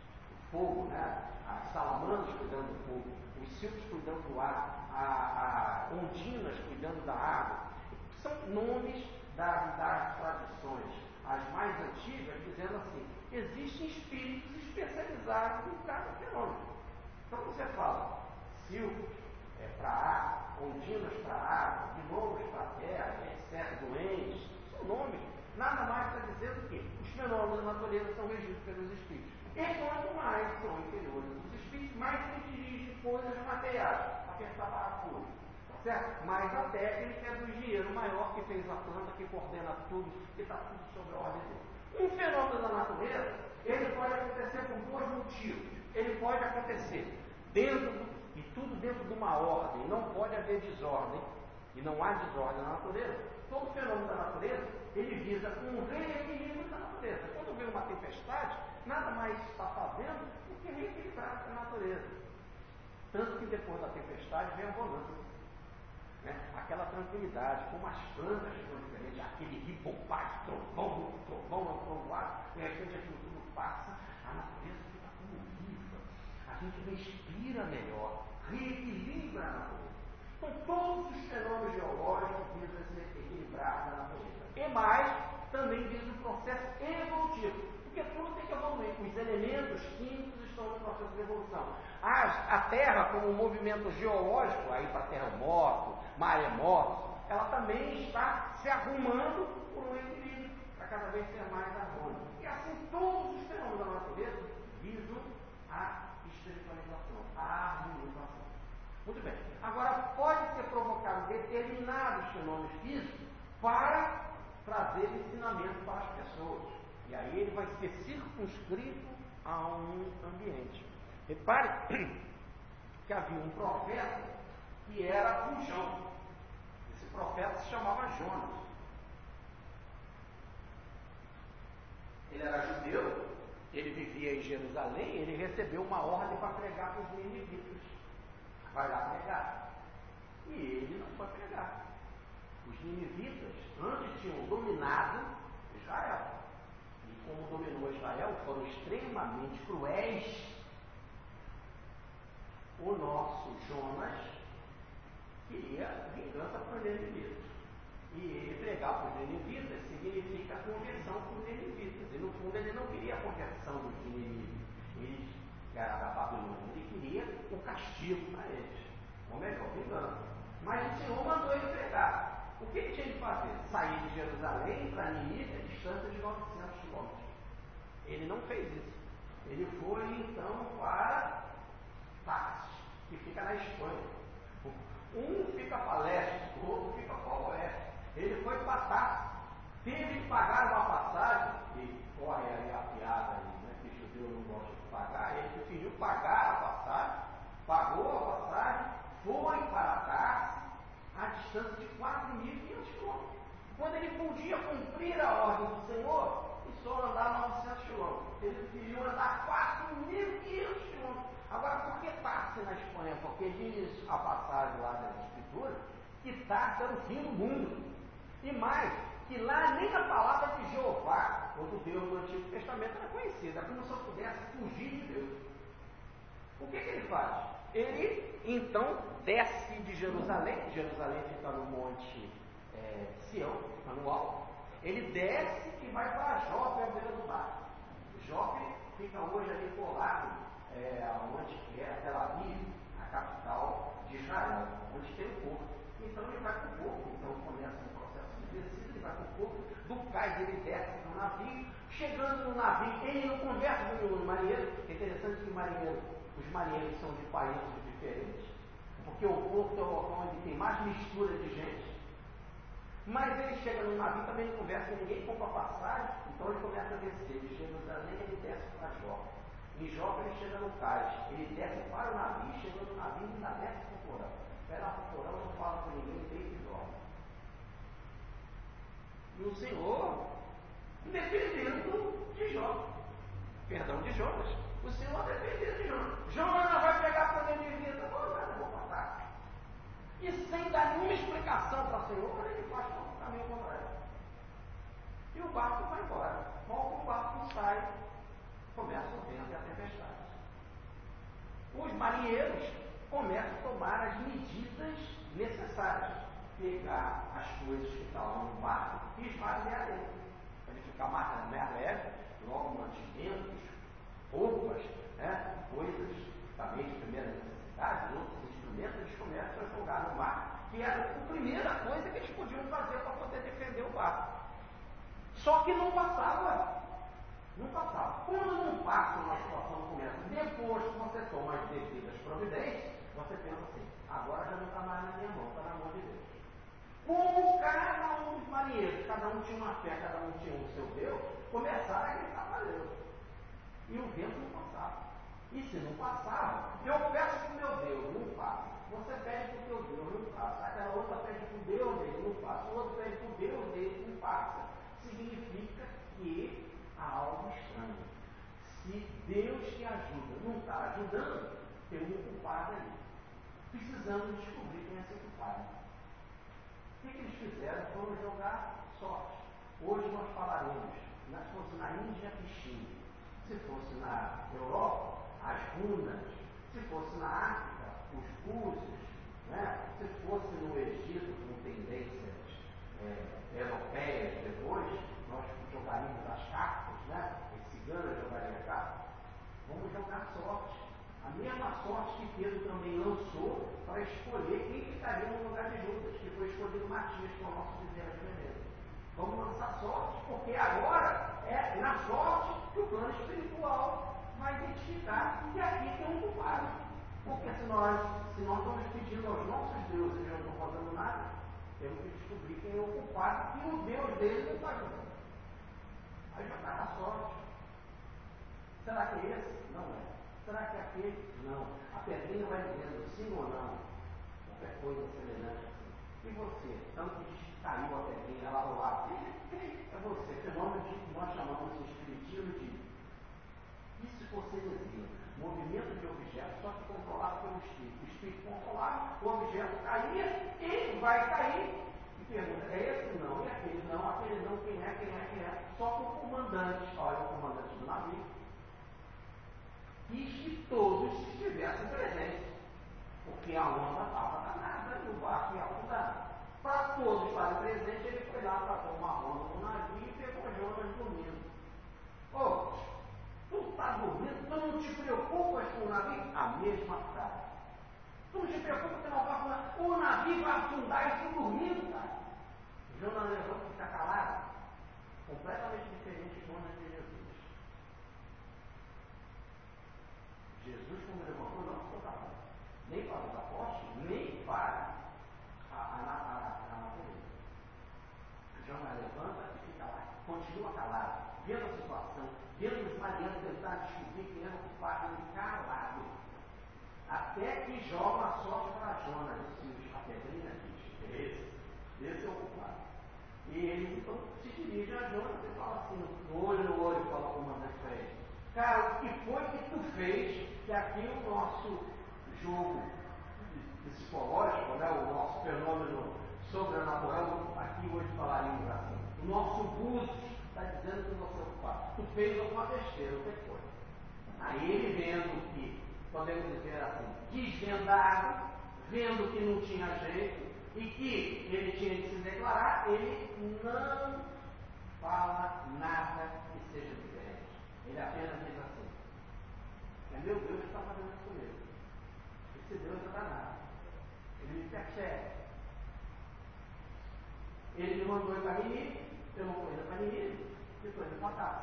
do fogo, né? As salamandras cuidando do fogo, os silfos cuidando do ar, a, a ondinas cuidando da água. São nomes das, das tradições, as mais antigas, dizendo assim, existem espíritos especializados em cada fenômeno. Então você fala, silfos é para ar, ondinas para água, gnomos para terra, etcétera, doentes, são nomes. Nada mais está dizendo que os fenômenos da natureza são regidos pelos espíritos. E quanto mais são inferiores os espíritos, mais se dirigem coisas materiais, apertar parafuso, certo? Mas a técnica é do engenheiro maior que fez a planta, que coordena tudo, que está tudo sob a ordem dele. Um fenômeno da natureza, ele pode acontecer por dois motivos. Ele pode acontecer dentro do, e tudo dentro de uma ordem, não pode haver desordem, e não há desordem na natureza. Todo fenômeno da natureza, ele visa um reequilíbrio da natureza. Quando vem uma tempestade, nada mais está fazendo do que reequilibrar a natureza. Tanto que depois da tempestade vem a bonança. Né? Aquela tranquilidade, como as plantas ficam diferentes, aquele ribopar, trovão, trovão, não trovoar, de repente aquilo tudo passa, a natureza fica como viva, a gente respira melhor, reequilibra a natureza. Então, todos os fenômenos geológicos visam se equilibrar na natureza. E mais, também visa o processo evolutivo, porque tudo tem que evoluir. Os elementos químicos estão no processo de evolução. As, a Terra, como um movimento geológico, aí para terremoto, maremoto, ela também está se arrumando por um equilíbrio, para cada vez ser mais harmônico. E assim, todos os fenômenos da natureza visam a espiritualização, a harmonização. Muito bem. Agora, pode ser provocado determinados fenômenos físicos para trazer ensinamento para as pessoas. E aí ele vai ser circunscrito a um ambiente. Repare que havia um profeta que era fujão. Esse profeta se chamava Jonas. Ele era judeu, ele vivia em Jerusalém, ele recebeu uma ordem para pregar para os ninivitas. Vai lá pregar. E ele não foi pregar. Os ninivitas antes tinham dominado Israel. E como dominou Israel, foram extremamente cruéis. O nosso Jonas queria vingança para os ninivitas. E ele pregar para os ninivitas significa conversão para os ninivitas. E no fundo ele não queria a conversão dos ninivitas. Eles, que era da Babilônia, ele queria o castigo para eles. Ou melhor, vingança. Mas o Senhor mandou ele pregar. O que ele tinha de fazer? Sair de Jerusalém para Nínive, a distância de novecentos quilômetros. Ele não fez isso. Ele foi então para Tarsis, que fica na Espanha. Um fica para leste, o outro fica para o oeste. Ele foi para Tarsis. Teve que pagar uma passagem, e corre aí a piada aí, né, que judeu não gosta de pagar. Ele preferiu pagar a passagem, pagou a passagem, foi para Tarsis, a distância de quatro mil e quinhentos quilômetros. Quando ele podia cumprir a ordem do Senhor, e só andar novecentos quilômetros. Ele preferiu andar quatro mil e quinhentos quilômetros. Agora, por que Tarsis na Espanha? Porque diz a passagem lá das Escrituras que Tarsis era o fim do mundo. E mais, que lá nem a palavra de Jeová, ou do Deus do Antigo Testamento, era conhecida. É como se eu pudesse fugir de Deus. O que, que ele faz? Ele, então, desce de Jerusalém. Jerusalém fica no monte é, Sião, fica no alto. Ele desce e vai para Jope, à beira do mar. Jope fica hoje ali colado, é, onde é Tel Aviv, a capital de Israel, onde tem o porto. Então ele vai para o porto, então começa um processo de descida, ele vai para o porto, do cais ele desce no navio, chegando no navio, ele não conversa com os marinheiros. É interessante que marinheiro, os marinheiros são de países diferentes, porque o porto é o local onde tem mais mistura de gente. Mas ele chega no navio, também não conversa com ninguém, compra passagem, então ele começa a descer. De Jerusalém ele desce para Jope. Em Jope ele chega no cais, ele desce para o navio, chega no navio e ainda desce para o porão. Vai lá para o porão, não fala com ninguém, deita e dorme. E o Senhor dependendo de Jó. Perdão, de Jonas. O Senhor dependendo de Jonas. Jonas não vai pegar poder de vida. Não, nada, vou passar. E sem dar nenhuma explicação para o Senhor, ele faz o caminho contrário. E o barco vai embora. Logo o barco sai, começa o vento e a tempestade. Os marinheiros começam a tomar as medidas necessárias. Pegar as coisas que estavam no barco e esvaziar dentro. Para ele ficar mais, mais leve, logo mantimentos, roupas, né, coisas também de primeira necessidade, outros instrumentos, eles começam a jogar no mar, que era a primeira coisa que eles podiam fazer para poder defender o barco. Só que não passava. Não passava. Quando não passa uma situação como essa, depois que você toma as devidas providências, você pensa assim, agora já não está mais na minha mão, está na mão de Deus. Como cada um dos marinheiros, cada um tinha uma fé, cada um tinha o seu Deus, começaram a gritar para Deus. E o vento não passava. E se não passava, eu peço para o meu Deus, não passa. Você pede para o teu Deus, não passa. Aquela outra pede para o Deus dele, não passa. O outro pede para o Deus dele, não passa. Significa que há algo estranho. Se Deus te ajuda, não está ajudando, tem um culpado aí. Precisamos descobrir quem é esse culpado. O que, que eles fizeram? Foram jogar sorte. Hoje nós falaremos, se fosse na Índia, Pichinho. Se fosse na Europa, as runas. Se fosse na África, os búzios. Né? Se fosse no Egito, com tendências é, europeias depois, nós jogaríamos as cartas, né? Os ciganos jogariam cartas. Vamos jogar sorte. A mesma sorte que Pedro também lançou para escolher quem ficaria no lugar de Judas, que foi escolhido Matias, que é o nosso vizinho de Veneza. Vamos lançar sorte, porque agora é na sorte que o plano espiritual vai identificar que aqui tem um culpado. Porque se nós, se nós estamos pedindo aos nossos deuses e não estão fazendo nada, temos que descobrir quem é o culpado e o Deus dele não está ajudando. Aí jogar na sorte. Será que é esse? Não é. Será que é aquele? Não. A pedrinha vai dizendo sim ou não. Qualquer coisa semelhante assim. E você? Tanto que caiu a pedrinha, ela rolava. É você. Fenômeno de que nós chamamos de espiritismo de psicoceresia. Movimento de objetos, só que controlado pelo espírito. O espírito controlava, o objeto caía, ele vai cair. E pergunta, é esse? Não. E aquele? Não. Aquele não. Quem é? Quem é? Quem é? Só que o comandante, olha o comandante do navio, quis que todos estivessem presentes, porque a onda estava danada e o barco ia afundar. Para todos estarem presentes, ele foi lá para pôr uma onda no navio e pegou Jonas dormindo. Ô, oh, tu está dormindo? Tu não te preocupas com o navio? A mesma frase. Tu não te preocupas que não vai afundar? O navio vai afundar e tu dormindo, cara. Jonas levanta e fica calado. Completamente diferente de Jonas de Jesus. Jesus, como levantou, não ficou calado. Nem para os apóstolos, nem para a, a, a, a natureza. Jonas levanta e fica lá, continua calado, vendo a situação, vendo os marinheiros tentar descobrir quem era o culpado, ele calado. Até que joga a sorte para Jonas, e a pedrinha diz, esse, esse é o culpado. E ele então se dirige a Jonas e fala assim, no olho no olho, fala o comandante para ele. Cara, o que foi que tu fez que aqui o nosso jogo psicológico, né, o nosso fenômeno sobrenatural, aqui hoje falaríamos assim, o nosso búzios está dizendo que você é o culpado. Tu fez alguma besteira, o que foi? Aí ele vendo que, podemos dizer assim, desvendado, vendo que não tinha jeito e que ele tinha de se declarar, ele não fala nada que seja diferente. Ele apenas diz assim, é meu Deus que está fazendo isso comigo. Esse Deus é danado. Ele me persegue. Ele me mandou ir para Ninive, eu não fui para Ninive, e estou indo para casa.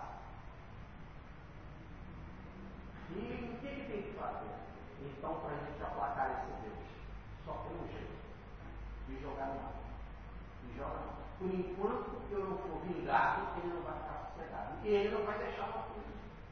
E o que ele tem que fazer? Então, para a gente aplacar esse Deus, só tem um jeito, de jogar no mar. E joga no mar. por enquanto eu não for vingado, ele não vai ficar sossegado. E ele não vai deixar uma coisa.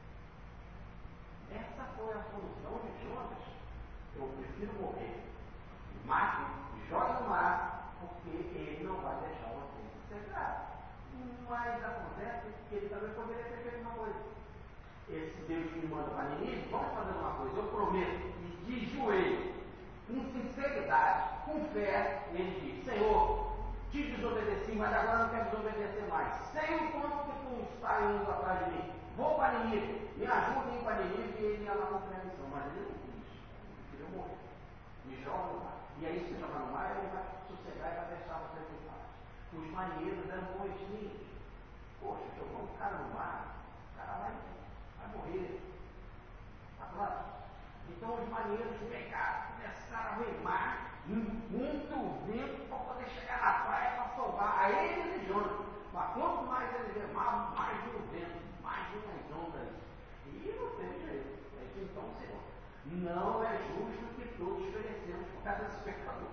Essa foi a solução de Jonas. Eu prefiro morrer. Mate, joga no mar, porque ele não vai deixar uma coisa sossegada. Mas acontece que ele também poderia ter feito uma coisa. Esse Deus me manda para Nínive, vamos fazer uma coisa, eu prometo, e de joelho, com sinceridade, com fé, ele diz: Senhor, te desobedeci, mas agora não quero desobedecer mais. Sei o quanto que tu está indo atrás de mim. Vou para Nínive, me ajuda a ir para Nínive, e ele ia lá com permissão. Mas ele não quis, ele queria morrer. Me joga no mar. E aí, se jogar no mar, ele vai sossegar e vai deixar você em paz. Os marinheiros eram boizinhos. Poxa, jogou um cara no mar, o cara vai, vai morrer. Tá claro? Então os marinheiros pegaram, começaram a remar, muito vento para poder chegar na praia para salvar a eles e Jonas. Mas quanto mais eles remavam, mais o vento, mais umas ondas. E não tem jeito. É que então, Senhor, não é justo que todos perecemos por causa desse pecador.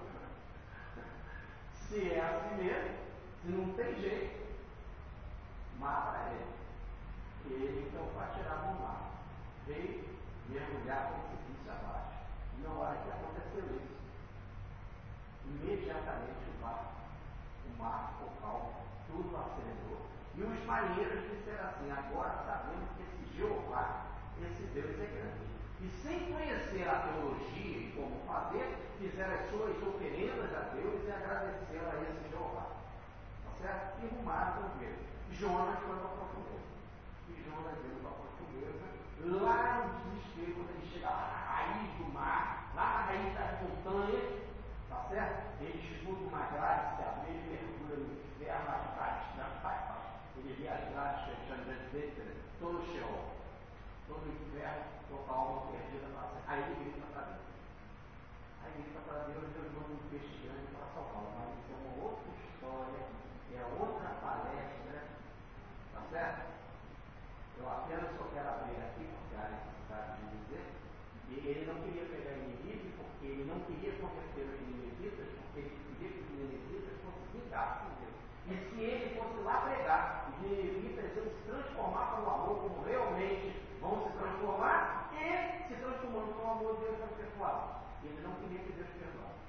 Se é assim mesmo, se não tem jeito, mata ele. Ele então vai tirar no mar. Veio mergulhar com o precipício abaixo. E na hora que aconteceu isso, imediatamente o mar, o mar ficou calmo, tudo acelerou. E os marinheiros disseram assim: agora sabemos que esse Jeová, esse Deus é grande. E sem conhecer a teologia e como fazer, fizeram as suas oferendas a Deus e agradeceram a esse Jeová. Tá certo? E rumaram com ele. Jonas foi para a profundeza. E Jonas veio para a profundeza, lá no desespero, quando ele chega lá na raiz do mar, lá na raiz das montanhas, tá certo? Ele escuta uma grade se abrir, ele mergulha no inferno, as grades trancam, ele vê as grades fechando diante dele, todo o Sheol, todo o inferno, toda a alma perdida, aí ele grita para Deus. Aí ele grita para Deus, Deus manda um peixe grande para salvá-lo. Mas isso é uma outra história, é outra palestra, tá certo? Eu apenas só quero abrir aqui, porque há necessidade de dizer, e ele não queria pegar Nínive, porque ele não queria converter os ninivitas, porque ele queria que os ninivitas fossem vingados por Deus. E se ele fosse lá pregar, os ninivitas iam se transformar pelo amor, como realmente vão se transformar, e se transformando pelo amor de Deus é perdoado. E ele não queria que Deus perdoasse.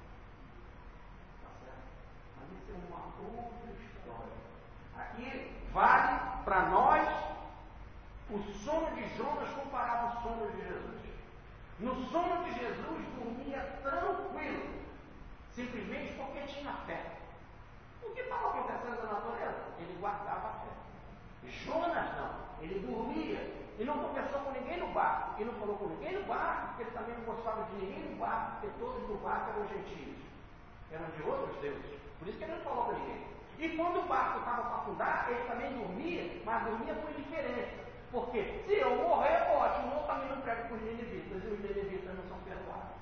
Tá certo? Mas isso é uma outra história. Aqui vale para nós o sono de Jonas comparado ao sono de Jesus. No sono de Jesus dormia tranquilo, simplesmente porque tinha fé. O que estava acontecendo na natureza? Ele guardava a fé. Jonas não, ele dormia e não conversou com ninguém no barco, e não falou com ninguém no barco, porque ele também não gostava de ninguém no barco, porque todos no barco eram gentios, eram de outros deuses, por isso que ele não falou com ninguém. E quando o barco estava para afundar, ele também dormia, mas dormia com indiferença. Porque se eu morrer, ótimo, eu também não prego com os ninivitas, e os ninivitas não são perdoados.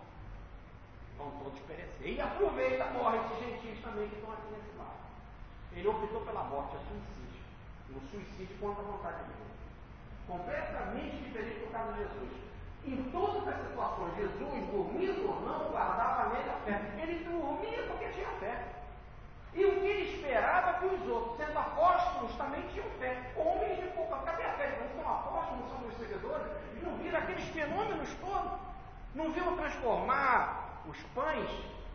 Vão todos perecer. E aproveita, morre esses gentios também que estão aqui nesse barco. Ele optou pela morte, é suicídio. Um suicídio contra a vontade de Deus. Completamente diferente do caso de Jesus. Em todas as situações, Jesus, dormindo ou não, guardava nele a fé. Ele dormia porque tinha fé. E o que ele esperava que os outros, sendo apóstolos, também tinham fé. Homens de pouca fé. Cadê a fé? Não são apóstolos, não são meus seguidores. Eles não viram aqueles fenômenos todos. Não viram transformar os pães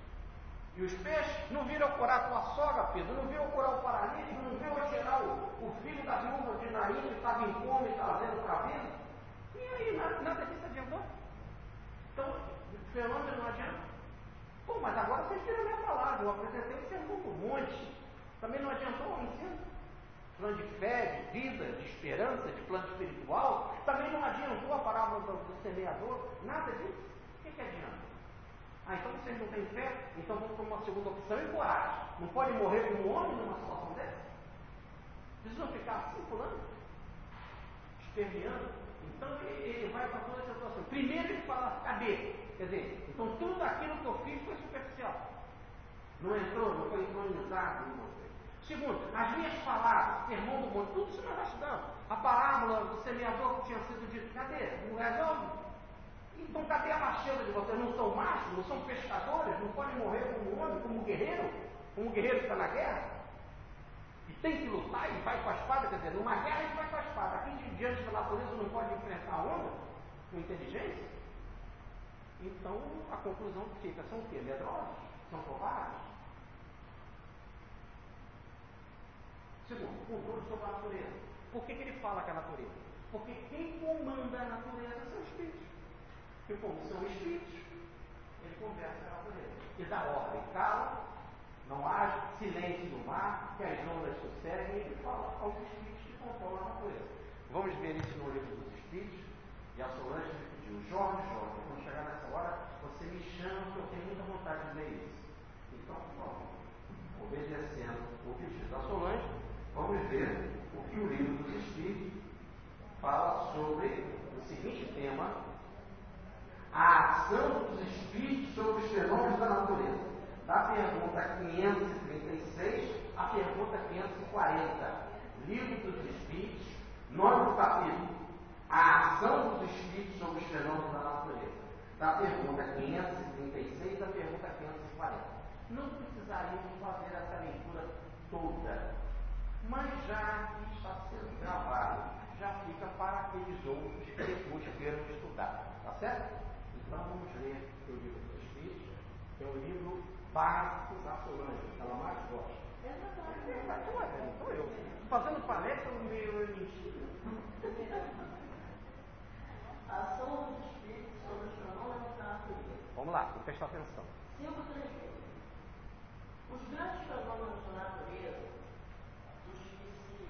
e os peixes. Não viram curar a tua sogra, Pedro. Não viram curar o paralítico. Não viram tirar o, o filho da viúva de Naim, que estava em coma e trazendo para a vida. E aí, nada, nada disso adiantou. Então, o fenômeno não adianta. Pô, mas agora vocês viram a minha palavra, eu apresentei um sermão do monte. Também não adiantou o ensino? Plano de fé, de vida, de esperança, de plano espiritual. Também não adiantou a parábola do, do semeador. Nada disso. O que, que adianta? Ah, então vocês não têm fé? Então vamos para uma segunda opção e coragem. Não pode morrer como um homem numa situação dessa? Precisam ficar assim, pulando? Esperneando? Então ele, ele vai para toda essa situação. Primeiro ele fala, cadê? Quer dizer, então tudo aquilo que eu fiz foi superficial. Não entrou, não foi entronizado em você. Segundo, as minhas palavras, sermão do monte, tudo isso nós já estudamos. A parábola do semeador que tinha sido dito, cadê? Não resolve? Então cadê a macheza de vocês? Não são machos, não são pescadores, não podem morrer como homem, como guerreiro, como guerreiro que está na guerra? E tem que lutar e vai com a espada, quer dizer, numa guerra a gente vai com a espada. Aqui diante da natureza não pode enfrentar a onda com inteligência. Então a conclusão que fica, são o quê? Medrosos? São covardes? Segundo, controle sobre a natureza. Por que, que ele fala que é a natureza? Porque quem comanda a natureza são espíritos. E como são espíritos, ele conversa com a natureza. E dá ordem, cala, não haja silêncio no mar, que as ondas sosseguem, e ele fala aos espíritos que controlam a natureza. Vamos ver isso no livro dos espíritos. E a Solange me pediu, Jorge, Jorge, quando chegar nessa hora, você me chama, que eu tenho muita vontade de ler isso. Então, por favor, obedecendo o pedido da Solange, vamos ver o que o livro dos espíritos fala sobre o seguinte tema: a ação dos espíritos sobre os fenômenos da natureza. Da pergunta quinhentos e trinta e seis à pergunta quinhentos e quarenta. Livro dos Espíritos, nono capítulo. A ação dos espíritos sobre os fenômenos da natureza. Da pergunta quinhentos e trinta e seis à pergunta quinhentos e quarenta. Não precisaríamos fazer essa leitura toda, mas já que está sendo gravado, já fica para aqueles outros que depois queiram estudar. Tá certo? Então vamos ler o livro dos Espíritos, que é o livro básico da Solange, que ela mais gosta. É verdade, não sou eu. Fazendo palestra no meio é mentira. A ação dos espíritos sobre os fenômenos da natureza. Vamos lá, vou prestar atenção. cinco três. Os grandes fenômenos da natureza, os que se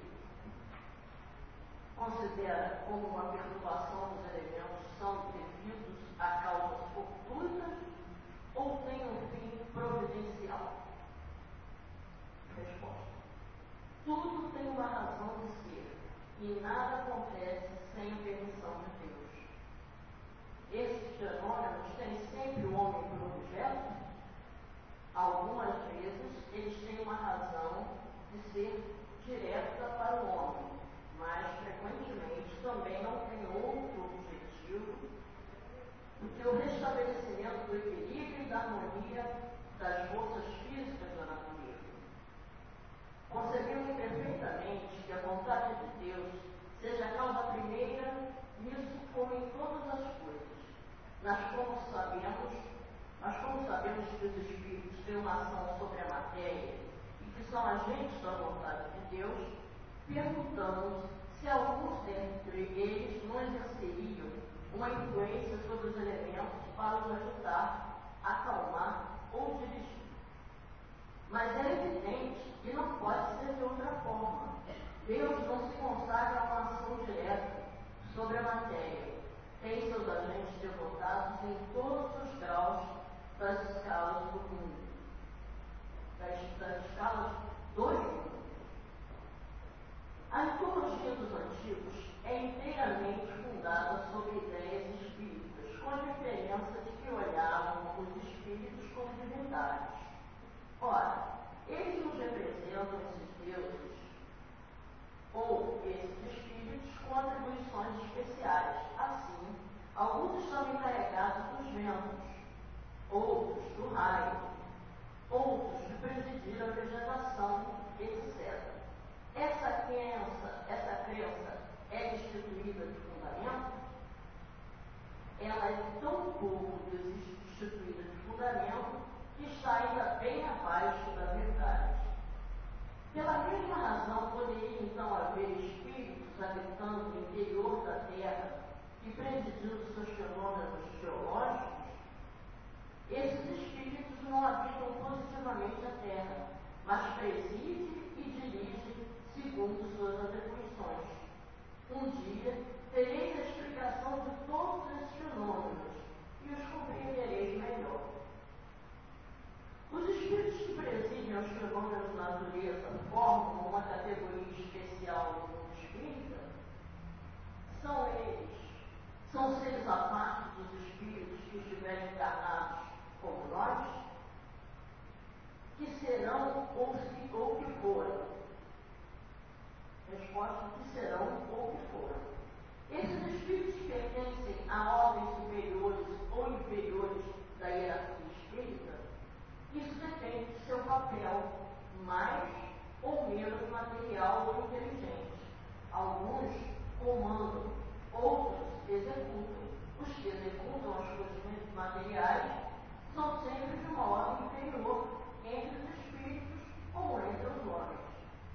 considera como uma perturbação dos elementos, são devidos a causas fortuitas ou têm um fim providencial? Resposta: tudo tem uma razão de ser e nada acontece sem a permissão de Deus. Esses fenômenos têm sempre o homem por objeto? Algumas vezes eles têm uma razão de ser direta para o homem, mas frequentemente também não têm outro objetivo do que o restabelecimento do equilíbrio e da harmonia das forças físicas da natureza. Concebemos perfeitamente que a vontade de Deus seja a causa primeira nisso como em todas as coisas. Mas como sabemos, mas como sabemos que os espíritos têm uma ação sobre a matéria e que são agentes da vontade de Deus, perguntamos se alguns dentre eles não exerceriam uma influência sobre os elementos para os ajudar, acalmar ou dirigir. Mas é evidente que não pode ser de outra forma. Deus não se consagra a uma ação direta sobre a matéria. Tem seus agentes devotados em todos os graus das escalas do mundo, das, das escalas dos mundos. A mitologia dos antigos é inteiramente fundada sobre ideias espíritas, com a diferença de que olhavam os espíritos como divindades. Ora, eles nos representam esses deuses, ou esses espíritos, com atribuições especiais. Assim, alguns estão encarregados dos ventos, outros do raio, outros de presidir a vegetação, etcétera. Essa crença, essa crença é destituída de fundamento? Ela é tão pouco destituída de fundamento que está ainda bem abaixo da verdade. Pela mesma razão, poderia então haver espíritos habitando o interior da Terra e presidindo seus fenômenos geológicos? Esses espíritos não habitam positivamente a Terra, mas presidem e dirigem segundo suas atribuições. Um dia, tereis a explicação de todos esses fenômenos e os compreendereis melhor. Os espíritos que presidem os fenômenos da natureza formam uma categoria especial do mundo espírita? São eles, são seres à parte dos espíritos que estiverem encarnados como nós, que serão ou, se, ou que foram. Resposta: que serão ou que foram. Esses espíritos pertencem a ordens superiores ou inferiores da hierarquia espírita? Isso depende do seu papel, mais ou menos material ou inteligente. Alguns comandam, outros executam. Os que executam as coisas materiais são sempre de uma ordem inferior entre os espíritos ou entre os homens.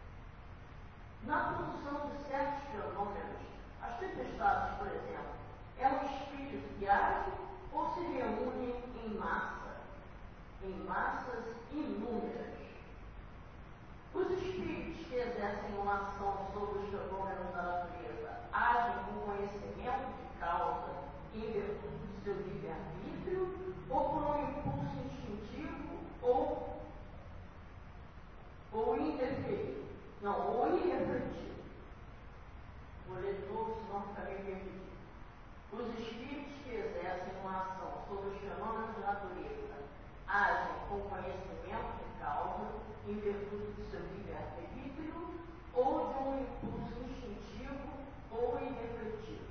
Na produção de certos fenômenos, as tempestades, por exemplo, é um espírito que age ou se reúne em massa, em massas inúmeras. Os espíritos que exercem uma ação sobre os fenômenos da natureza agem com conhecimento de causa em virtude do seu livre-arbítrio ou por um impulso instintivo ou, ou interferido. Não, ou irrefletido. Vou ler tudo, senão ficarei perdido. Os espíritos que exercem uma ação sobre os fenômenos da natureza agem com conhecimento de causa em virtude do seu livre-arbítrio ou de um impulso instintivo ou irrefletido.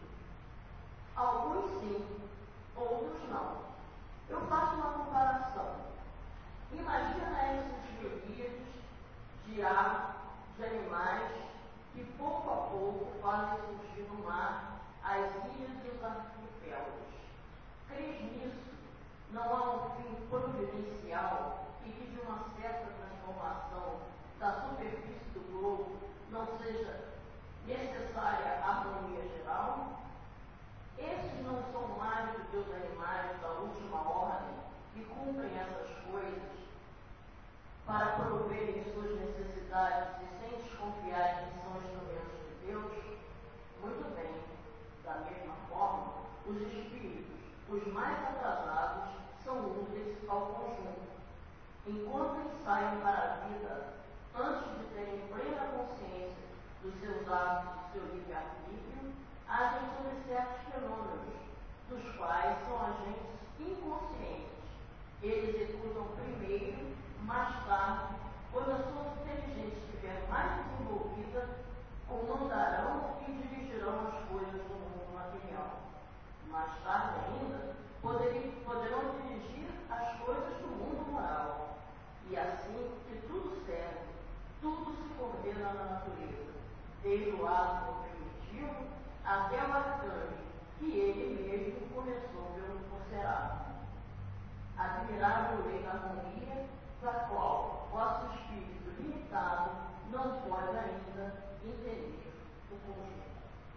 Alguns sim, outros não. Eu faço uma comparação. Imagina esses miríades de aves, de animais que pouco a pouco fazem surgir no mar as ilhas e os arquipélagos. Crês nisso? Não há um fim providencial e que de uma certa transformação da superfície do globo não seja necessária a harmonia geral? Esses não são mais do que os animais da última ordem que cumprem essas coisas para proverem suas necessidades e sem desconfiar que são instrumentos de Deus? Muito bem. Da mesma forma, os espíritos, os mais atrasados, são úteis ao conjunto. Enquanto ensaiam para a vida, antes de terem plena consciência dos seus atos e do seu livre-arbítrio, agem sobre certos fenômenos, dos quais são agentes inconscientes. Eles executam primeiro, mais tarde, quando a sua inteligência estiver mais desenvolvida, comandarão e dirigirão as coisas do mundo material. Mais tarde ainda, poderem, poderão dirigir as coisas do mundo moral. E assim que tudo serve, tudo se coordena na natureza, desde o átomo primitivo até o arcanjo, que ele mesmo começou pelo porcelado. Admirável lei da harmonia, da qual vosso espírito limitado não pode ainda entender o conjunto.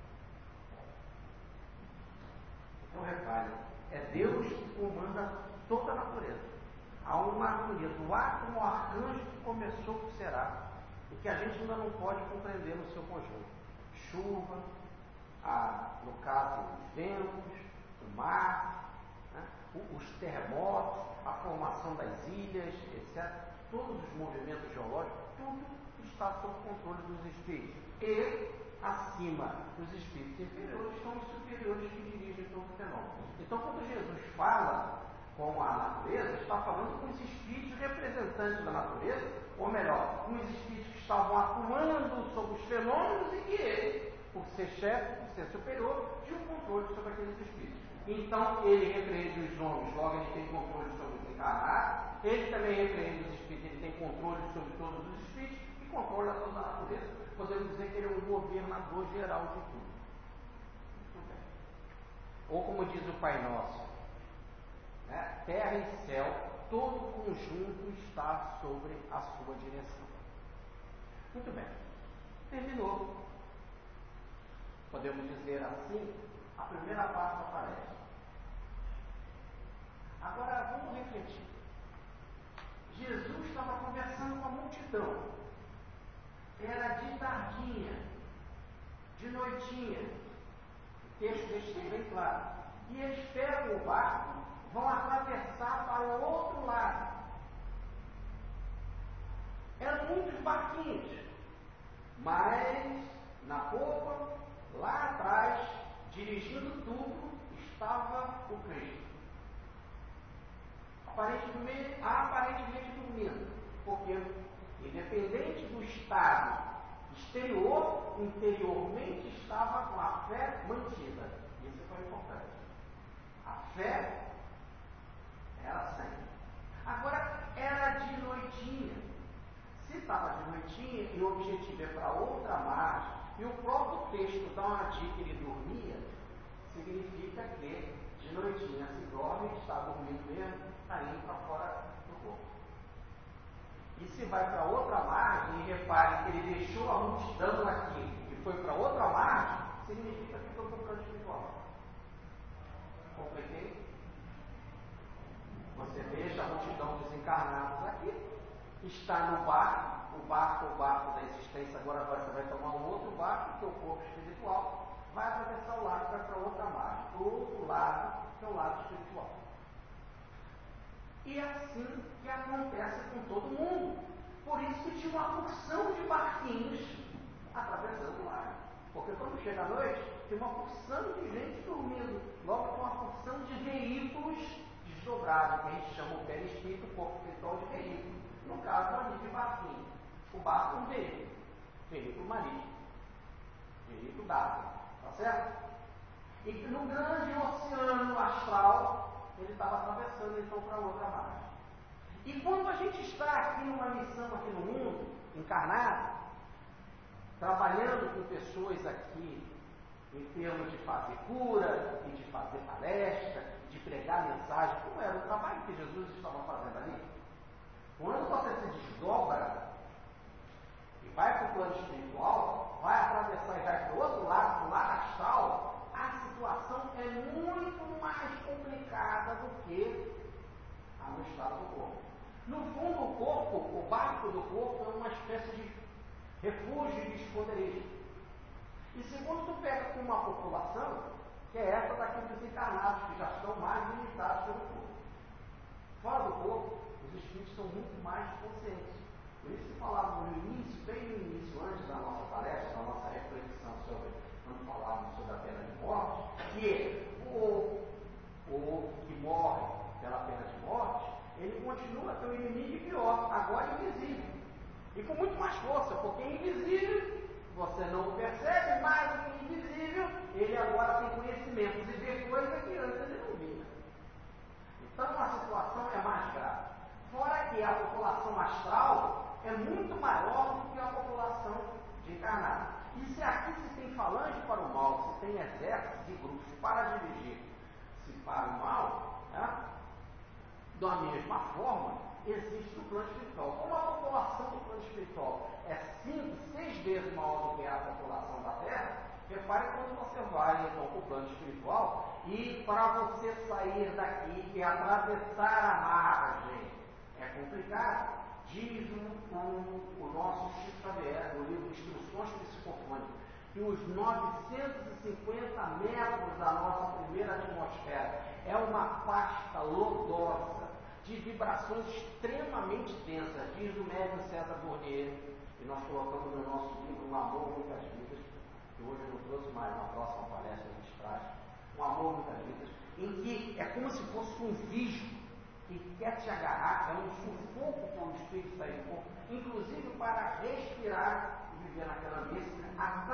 Então, repare, é Deus que comanda toda a natureza. Há uma harmonia do átomo ao arcanjo que começou o que será, e que a gente ainda não pode compreender no seu conjunto. Chuva, a, no caso, os ventos, o mar, né, os terremotos, a formação das ilhas, etcétera. Todos os movimentos geológicos, tudo está sob controle dos espíritos. E, acima dos espíritos inferiores, são os superiores que dirigem todo o fenômeno. Então, quando Jesus fala com a natureza, está falando com os espíritos representantes da natureza, ou melhor, com os espíritos que estavam atuando sobre os fenômenos e que ele, por ser chefe, por ser superior, tinha um controle sobre aqueles espíritos. Então, ele repreende os homens, logo ele tem controle sobre os encarnados, ele também repreende os espíritos, ele tem controle sobre todos os espíritos e controla toda a natureza. Podemos dizer que ele é um governador geral de tudo. Muito bem. Ou como diz o Pai Nosso, né? Terra e céu, todo o conjunto está sobre a sua direção. Muito bem. Terminou. Podemos dizer assim, a primeira parte da tarefa. Agora vamos refletir. Jesus estava conversando com a multidão. Era de tardinha, de noitinha. O texto deixa bem claro. E eles pegam o barco, vão atravessar para o outro lado. Eram muitos barquinhos, mas na popa, lá atrás, dirigindo tudo, estava o Cristo. Aparentemente, aparentemente dormindo, porque independente do estado exterior, interiormente estava com a fé mantida. Isso foi importante. A fé era sempre. Agora, era de noitinha. Se estava de noitinha e o objetivo é para outra margem, e o próprio texto dá uma dica, ele dormia, significa que de noitinha se dorme, está dormindo mesmo, está indo para fora do corpo. E se vai para outra margem, e repare que ele deixou a multidão aqui e foi para outra margem, significa que foi para o plano espiritual. Completei? Você deixa a multidão dos encarnados aqui, está no barco, o barco, o barco da existência, agora você vai tomar um outro barco, que é o corpo espiritual, vai atravessar o lago, vai para outra margem, para o outro lado, que é o lado espiritual. E é assim que acontece com todo mundo. Por isso que tinha uma porção de barquinhos atravessando o lago. Porque quando chega a noite, tem uma porção de gente dormindo. Logo tem uma porção de veículos desdobrados, que a gente chama o perispírito, o corpo espiritual de veículo. No caso, ali de barquinho. O barco é um veículo. Veículo marítimo. Veículo d'água. Tá certo? E no grande oceano astral, ele estava atravessando então para outra margem. E quando a gente está aqui numa missão aqui no mundo, encarnado, trabalhando com pessoas aqui em termos de fazer cura e de fazer palestra, de pregar mensagem, como era o trabalho que Jesus estava fazendo ali. Quando você se desdobra e vai para o plano espiritual, vai atravessar e vai para o outro lado, para o lado astral, a situação é muito mais complicada do que a no estado do corpo. No fundo, o corpo, o barco do corpo é uma espécie de refúgio e de esconderijo. E segundo tu pega com uma população, que é essa daqueles desencarnados, que já estão mais limitados pelo corpo. Fora do corpo, os espíritos são muito mais conscientes. Por isso que falávamos no início, bem no início, antes da nossa palestra, da nossa reflexão sobre, quando falávamos sobre a pena de morte, que o, o que morre pela pena de morte, ele continua teu inimigo e pior, agora invisível. E com muito mais força, porque é invisível, você não o percebe, mas o invisível, ele agora tem conhecimentos e vê coisas que antes ele não via. Então a situação é mais grave. Fora que a população astral é muito maior do que a população de encarnado. E se aqui se tem falange para o mal, se tem exércitos e grupos para dirigir-se para o mal, né? Da mesma forma, existe o plano espiritual. Como a população do plano espiritual é cinco, seis vezes maior do que a população da Terra, repare quando você vai então para o plano espiritual e para você sair daqui e atravessar a margem é complicado. Diz o, o, o nosso Chico Xavier, no livro Instruções Psicofônicas, que os novecentos e cinquenta metros da nossa primeira atmosfera é uma pasta lodosa de vibrações extremamente densas, diz o médium César Bournier, e nós colocamos no nosso livro Um Amor, Muitas Vidas, que hoje eu não trouxe mais, na próxima palestra a gente traz, Um Amor, Muitas Vidas, em que é como se fosse um bicho que quer te agarrar, é um sufoco para o espírito sair do corpo, inclusive para respirar e viver naquela mística,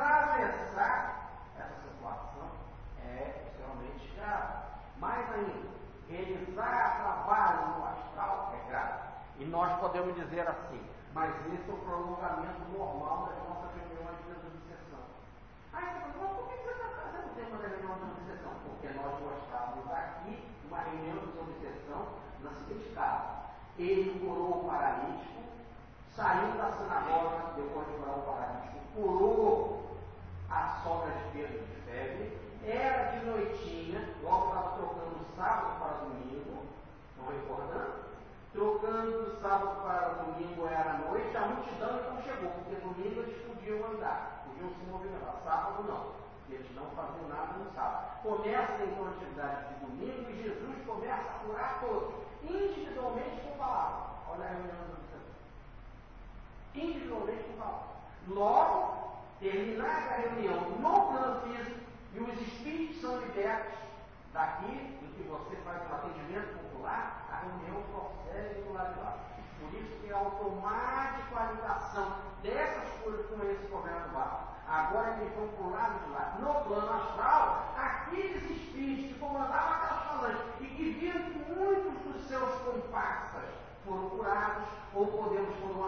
atravessar essa situação é extremamente grave. Mais ainda, realizar trabalho no astral é grave. E nós podemos dizer assim, mas esse é o prolongamento normal das nossas reuniões de obsessão. Aí você fala, por que você está trazendo o tema da reunião de obsessão? Porque nós mostramos aqui uma reunião de obsessão na seguinte casa. Ele curou o paralítico, saiu da sinagoga depois de curar o paralítico, curou a sogra de Pedro de febre, era de noitinha, logo estava trocando sábado para domingo, não recordando? Trocando do sábado para domingo era noite, a multidão então chegou, porque domingo eles podiam andar, podiam se movimentar, sábado não, eles não faziam nada no sábado. Começa então a atividade de domingo e Jesus começa a curar todos, individualmente com palavras. Olha a reunião do obsessão. Individualmente com palavras. Logo, terminada a reunião no plano físico e os espíritos são libertos daqui, em que você faz o atendimento popular, a reunião prossegue do lado de lá. Por isso que é automático a ligação dessas coisas com esse problema do barco. Agora eles vão para o lado de lá. No plano astral, aqueles espíritos que comandavam aquelas falanges e que viram que muitos dos seus comparsas foram curados, ou podemos, por uma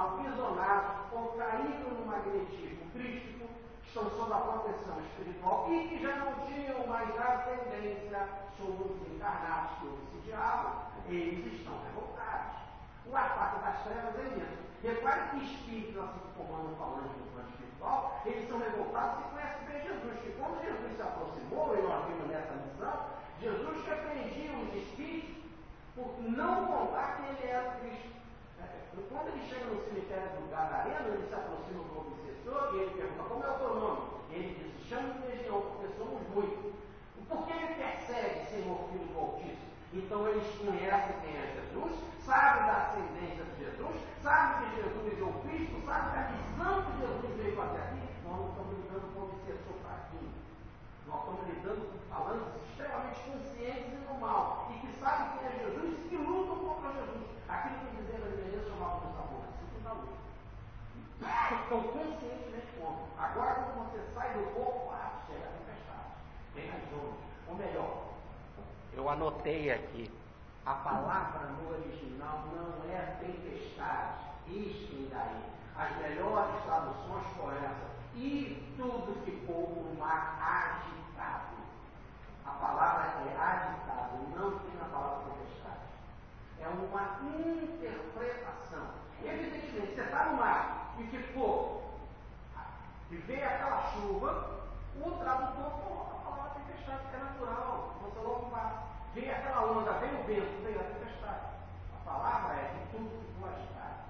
estão aprisionados ou caíram no magnetismo crístico, estão sob a proteção espiritual e que já não tinham mais ascendência sobre os encarnados que obsidiavam, eles estão revoltados. O ataque das trevas é isso. Repare que espíritos, assim como andam falando do plano espiritual, eles são revoltados e conhecem bem Jesus. Que quando Jesus se aproximou, e nós vimos nessa missão, Jesus repreendia os espíritos por não contar que ele era o Cristo. Quando ele chega no cemitério do Gadareno, ele se aproxima do obsessor e ele pergunta: como é o teu nome? Ele diz: chama de legião, porque somos muitos. Por que ele persegue, Senhor, filho do Altíssimo? Então eles conhecem quem é Jesus, sabem da ascendência de Jesus, sabem que Jesus é o Cristo, sabem da missão que Jesus veio fazer aqui. Nós não estamos lidando com o obsessor fraquinho. Nós estamos lidando com falantes extremamente conscientes e no mal, e que sabem quem é Jesus e que lutam contra Jesus. Aquilo que dizer a Galileia chamava de sabor, assim da luta. Estão conscientemente contra. Agora, quando você sai do corpo, ah, chega a tempestade. Vem as ondas. Ou melhor, eu anotei aqui, a palavra no original não é tempestade, isquem daí. As melhores traduções foram essas. E tudo ficou um mar agitado. A palavra é agitado, não tem a palavra tempestade. É uma interpretação. Evidentemente, você está no mar e ficou, e veio aquela chuva, o tradutor coloca a palavra tempestade, que é natural, você logo passa. Veio aquela onda, veio o vento, veio a tempestade. A palavra é que tudo ficou agitado.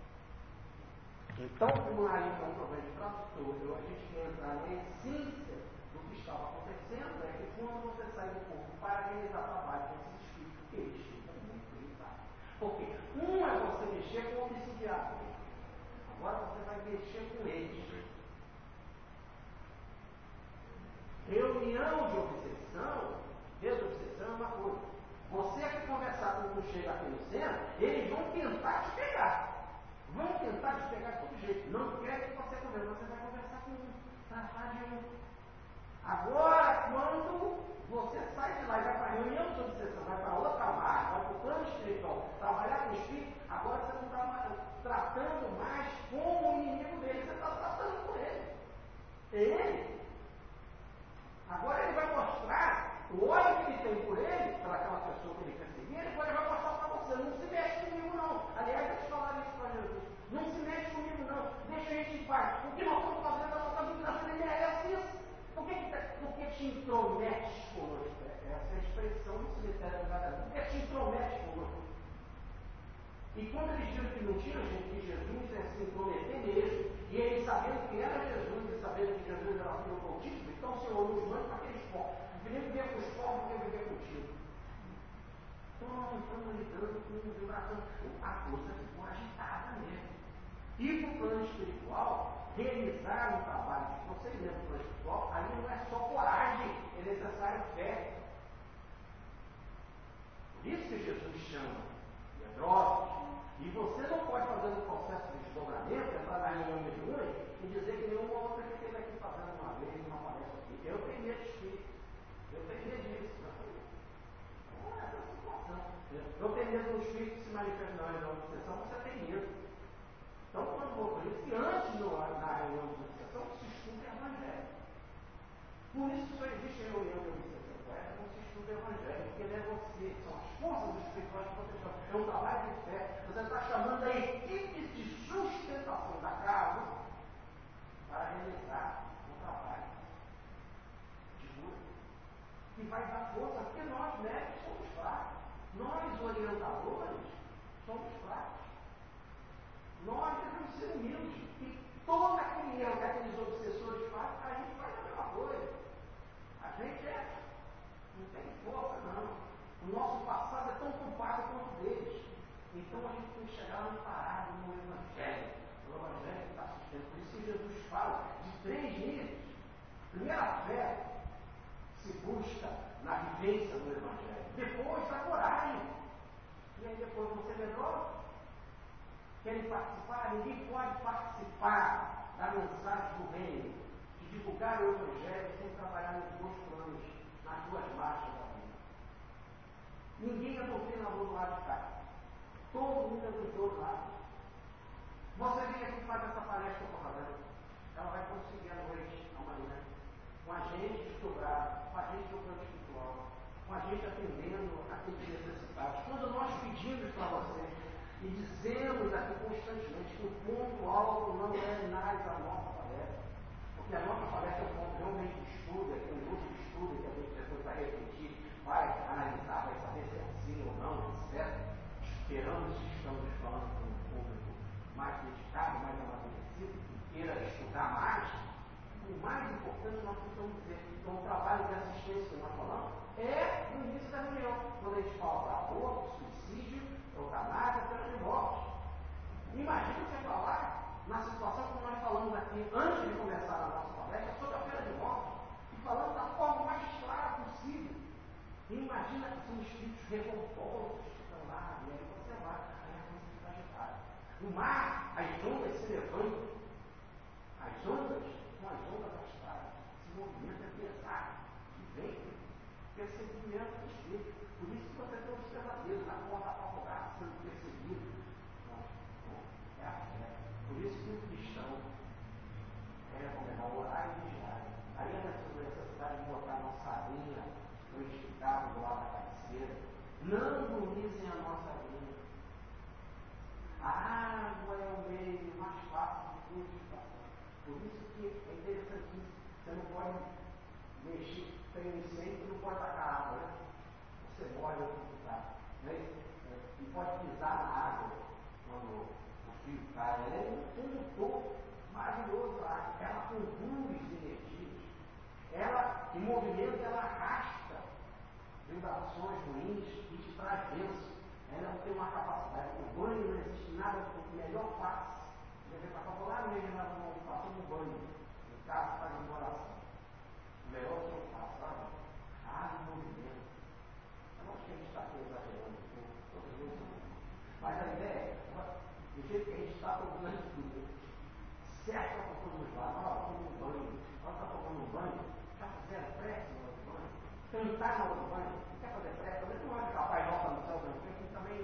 Então, como aí é um problema de tradutor, a gente quer entrar na essência do que estava acontecendo, é que quando você sai do corpo para realizar trabalho com esses espíritos, eles ficam muito limitados. Porque um é você mexer com o obsidiado. Agora você vai mexer com eles. Reunião de obsessão, desobsessão é uma coisa. Você que conversar com quem chega aqui no centro, eles vão tentar te pegar. Vão tentar te pegar de todo jeito. Não quer que você converse, você vai conversar com um, tratar de um. Agora, quando você sai de lá e vai para a reunião de obsessão, vai para outra marca, vai para o plano espiritual, trabalhar com o espírito, agora você não está mais tratando mais como o inimigo dele, você está tratando com ele. Ele. Agora ele vai mostrar o ódio que ele tem por ele, para aquela pessoa que ele perseguia, ele vai mostrar para você. Não se mexe comigo, não. Aliás, eles falaram isso para Jesus. Não se mexe comigo, não. Deixa a gente em paz. O que nós estamos fazendo na nossa vida, você merece isso. Por que, por que te intromete conosco? Essa é a expressão do cemitério do Gadareno. Por que te intromete conosco? E quando eles viram que não tinha gente, que Jesus ia se intrometer mesmo, e eles sabendo que era Jesus, e sabendo que Jesus era filho do Altíssimo, então o Senhor nos manda para aqueles povos. Vem viver com os povos, vem viver contigo. Então nós não estamos lidando com vibração. A coisa ficou agitada mesmo. E para o plano espiritual, realizar um trabalho de procedimento do plano espiritual, aí não é só coragem, é necessário fé. Por isso que Jesus chama medrosos. E você não pode fazer um processo de desdobramento, entrar na reunião mediúnica e dizer que nenhuma outra que esteve aqui fazendo uma vez uma palestra aqui. Eu tenho medo de espírito. Eu tenho medo disso. Não é essa situação. Eu tenho medo do espírito que se manifesta na reunião de obsessão, você tem medo. Então, quando vou por isso, que antes no, na reunião de obsessão se estuda o Evangelho. Por isso só existe reunião de obsessão poética, não se estuda o Evangelho, porque não é você, são as forças espirituais que você chama. É um trabalho de fé. Você está chamando a equipe de sustentação da casa para realizar um trabalho de cura. Que vai dar força, porque nós médicos somos fracos. Nós orientadores somos fracos. Nós devemos ser humildes. E todo aquele erro que aqueles obsessores fazem, a gente faz a mesma coisa. A gente é, não tem força, não. O nosso passado é tão culpado quanto o deles. Então a gente tem que chegar amparado no Evangelho. O Evangelho que está sustentando. Por isso que Jesus fala de três níveis. Primeiro, a fé se busca na vivência do Evangelho. Depois, a coragem. E aí depois você medrosa. Querem participar? Ninguém pode participar da mensagem do reino, de divulgar o Evangelho sem trabalhar nos dois planos, nas duas marchas da vida. Ninguém é doutrinador do lado de cá. Todo mundo é dos dois lados. faz essa palestra que eu estou fazendo. Ela vai conseguir à noite, amanhã, com a gente desdobrar, com a gente no plano espiritual, com a gente atendendo aqueles necessitados. Quando nós pedimos para vocês e dizemos aqui constantemente que o ponto alto não é mais a nossa palestra, porque a nossa palestra é um ponto realmente de estudo, é um grupo de estudo que a gente depois vai refletir, vai analisar, vai saber se é sim ou não, etcétera. Esperamos que estamos falando com um público mais dedicado, mais amadurecido, que queira estudar mais. O mais importante nós precisamos dizer, então o trabalho de assistência que nós falamos é no início da reunião, quando a gente fala para aborto, suicídio, eutanásia, pena de morte. Imagina você falar na situação como nós falamos aqui, antes de começar a nossa palestra, sobre a pena de morte, e falando da forma mais clara possível. E imagina que são espíritos revoltosos que estão lá, e aí você vai, aí a coisa fica agitada. No mar, as ondas se levantam, as ondas são as ondas astrais, esse movimento é pesado, que vem perseguimento do espírito. Por isso que você tem os pesadelos, na porta para afogar, sendo perseguido. Não, não, é a fé. Por isso que o cristão é recomendado orar e vigiar. Aí é necessidade de botar a nossa linha no esticado do lado da cabeceira. Não dormissem a nossa linha. A água é o meio mais fácil de purificação. Por isso que é interessantíssimo. Você não pode mexer, tem um incêndio, não pode tacar água, né? Você molha o que está. Né? E pode pisar na água quando o fio cai. Ela é um condutor maravilhoso. Ela conduz energias. Ela, em movimento, ela arrasta vibrações ruins e te traz bênção. Ela tem uma capacidade. O banho não existe nada melhor passe. Você está falando lá no meio da passou no banho. Em casa, faz uma oração. O melhor que eu faço, sabe? A água em movimento. Eu acho que a gente está aqui exagerando um pouco. Todas as vezes não. Mas a ideia é, do jeito que a gente está tomando tudo, certo para todos os lados. Olha, tomando um banho. Olha, está tomando um banho. Já fizeram prece na hora do banho? Cantar na hora do banho? Não quer fazer prece? Também não vai ficar Pai Nosso no céu, também. também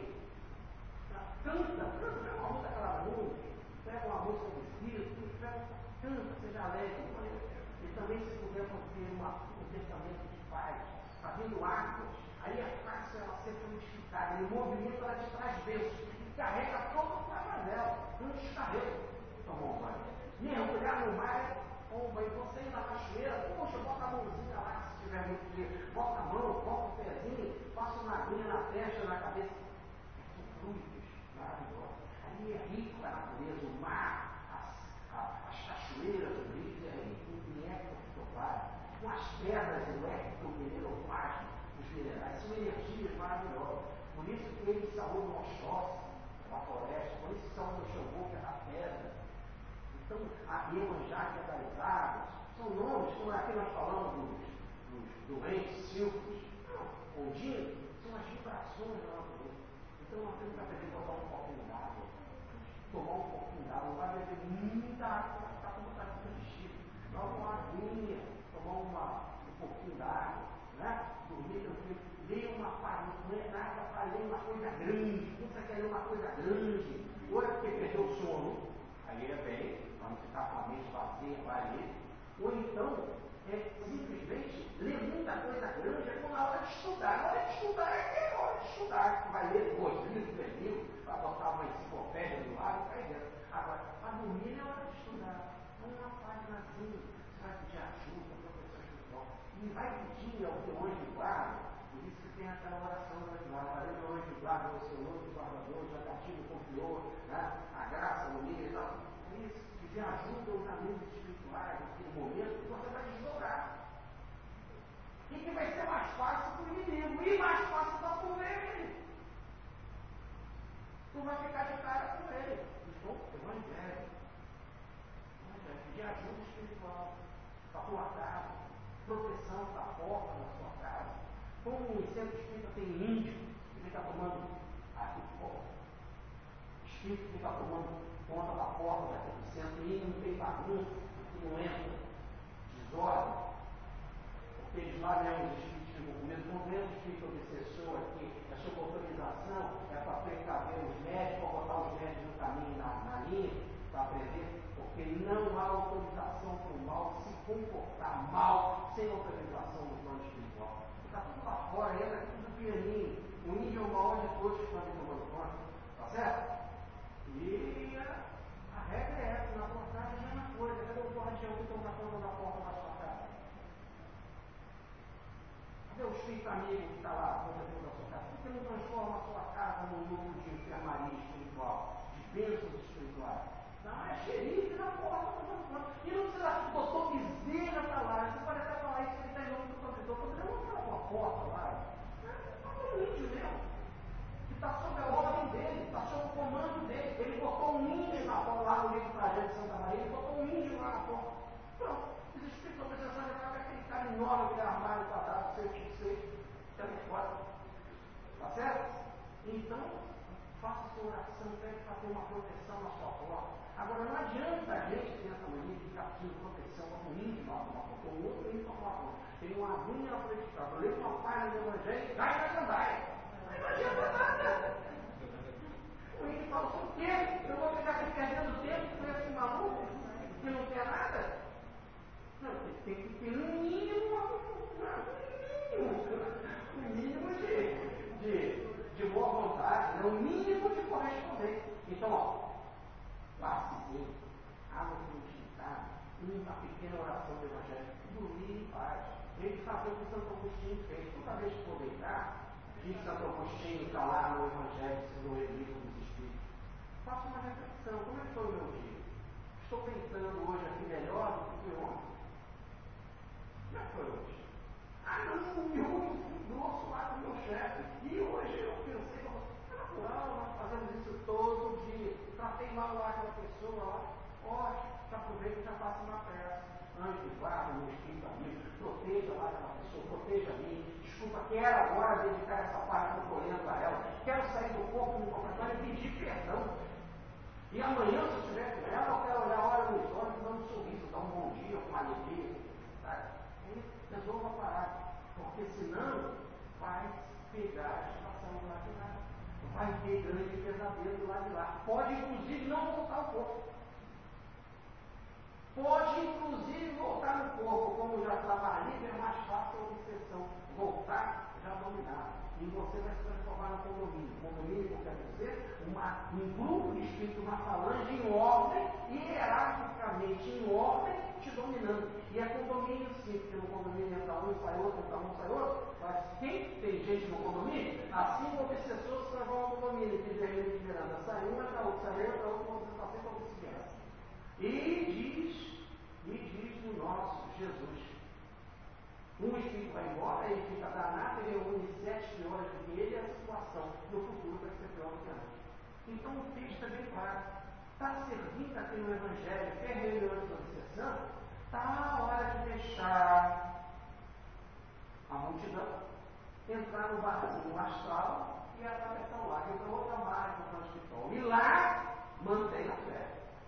Canta, canta, pega uma música aquela música, pega uma música do Espírito, pega, canta, seja alegre. E também, se puder ter uma, um pensamento de paz, está vindo águas, aí é fácil ela ser fluidificada, e o movimento ela te traz bênçãos, e carrega todo o trabalho dela, não descarrega. Tomou um banho. Mergulhar no mar, ou um banho, você ir na cachoeira, poxa, bota a mãozinha lá, se estiver muito frio, bota a mão, bota o pezinho, passa uma aguinha na testa, na cabeça. São fluidos maravilhosos. Ali é rico a natureza, o mar, as, a, as cachoeiras, o rio, é rico em ectoplasma, com as pedras electromineralplasma, os minerais, são energias maravilhosas. Por isso que eles saúdam o Oxóssi, da floresta, por isso saúdam o Xangô, que é da pedra. Então, a Iemanjá, que é das águas, são nomes, como aqui nós falamos dos, dos doentes, silvos, Ondino, são as vibrações da natureza. Então, nós temos que aprender a botar um pouquinho d'água, tomar um pouquinho d'água, não vai beber muita água para ficar com vontade de resistir. Dá uma aguinha, tomar uma, um pouquinho d'água, né? Dormir tranquilo, ler uma página, não é nada para ler uma coisa grande, não você quer ler uma coisa grande, ou é porque perdeu o sono, aí é bem, para não ficar com a mente vazia, vai ler, ou então é simplesmente ler muita coisa grande, é na hora de estudar. Na hora de estudar é a hora de estudar. Vai ler dois livros, três livros, vai botar uma enciclopédia do lado e vai dentro. Agora, para dormir é hora de estudar. Uma páginazinha, você vai pedir ajuda, professor espiritual, e vai pedir ao teu anjo de guarda. Por isso que tem aquela oração do anjo de guarda. Valeu, meu anjo de guarda, o seu anjo guardador, já castigo confiou, né? A graça, o livro e tal. Por isso, pedir ajuda aos amigos espirituais naquele momento, você vai desdobrar. E que vai ser mais fácil para o inimigo e mais fácil para comer ele. Tu vai ficar de cara com ele. Então, evangelho. Evangelho. Pedir ajuda espiritual para a tua casa, proteção para a porta da sua casa. Como um centro espírita tem índio que fica tomando aqui fora. Espírito que fica tomando conta da porta daquele centro e não tem bagunça, que não entra, desordem. Porque eles lá não os espíritos ficam com medo, não vem o espírito obsessor aqui, é sob autorização, é para precaver os médicos, para botar os médicos no caminho, na, na linha, para querer, porque não há autorização para o mal se comportar mal sem autorização do plano espiritual. Está tudo lá fora, entra tudo pianinho. O índio é o maior de todos que podem tomar conta. Tá certo? E a, a regra é essa, na portagem é a mesma coisa. Cadê o guardião que toma conta da porta da sua casa? Cadê o espírito amigo que está lá contra da sua casa? Por que não transforma a sua casa num núcleo de enfermaria espiritual, de bênçãos espirituais? Não, é xerife na porta, tomando conta. E não precisa que o doutor Bezerra está lá. Você pode até falar isso, ele está em nome do protetor. O protetor não está na tua porta lá. É um índio mesmo, que está sob a ordem dele, está sob o comando dele. Ele botou um índio na porta, lá no livro Tragédia de Santa Maria, ele botou um índio lá na porta. Pronto, os espíritos obsessores já vai aquele cara enorme, aquele armário quadrado, seis por seis, telefone. Tá certo? Então, faça sua oração, pede para ter uma proteção na sua porta. Agora, não adianta a gente ter essa mania de ficar pedindo proteção para um índio lá tomar conta, ou outro índio para tomar conta. Tem uma aguinha na frente de casa, eu leio uma página do Evangelho e cai na gandaia. Não adianta nada. O índio fala, o quê? Eu vou ficar aqui perdendo tempo com esse maluco que não quer nada? Não, tem que ter um mínimo, um mínimo de, de, de boa vontade, né? Um mínimo de correspondência. Então, ó, passe-se, água frutificada, uma pequena oração do Evangelho, dormir em paz. Ele fazer o que Santo Agostinho fez. Toda vez que for deitar, diz Santo Agostinho, está lá no Evangelho, no livro dos Espíritos. Faça uma reflexão. Como é que foi o meu dia? Estou pensando hoje aqui melhor do que foi ontem? Como é que foi hoje? Ah, não, eu fui grosso lá com o meu chefe. E hoje eu pensei, é natural, nós fazemos isso todo dia. Tratei mal lá aquela pessoa lá. Ó, já aproveita e já passa uma peça. Anjo de guarda, meu espírito amigo, proteja lá aquela pessoa, proteja a mim. Desculpa, quero agora dedicar essa parte que eu estou lendo a ela. Quero sair do corpo do completamente e pedir perdão. E amanhã, se eu estiver com ela, eu quero olhar a hora nos olhos e dar um sorriso, dar um bom dia, uma alegria. Tá? E resolva parar. Porque senão vai pegar a estação do lado de lá. Vai ter grande pesadelo do lado de lá. Pode, inclusive, não voltar ao corpo. Pode, inclusive, voltar no corpo, como já estava ali, é mais fácil a obsessão. Voltar, já dominar. E você vai se transformar no condomínio. Condomínio quer dizer uma, um grupo de espíritos, uma falange em ordem, hierarquicamente em ordem, te dominando. E é condomínio sim, porque no condomínio entra um, sai outro, entra um, sai outro. Mas quem tem gente no condomínio, assim o obsessor se transforma no condomínio, que vem de Miranda. Sai um, entra outro, sai outro, outro, você está sempre obsessando. E diz, e diz no nosso Jesus. Um espírito vai embora, ele fica danado, ele reúne sete piores do que ele, e a situação no futuro vai ser pior do que antes. Então o texto é bem claro. Está servindo aqui no Evangelho, que é reunião de obsessão, está a hora de deixar a multidão entrar no barzinho astral e atravessar o lago, então outra margem do hospital. E lá mantém a fé.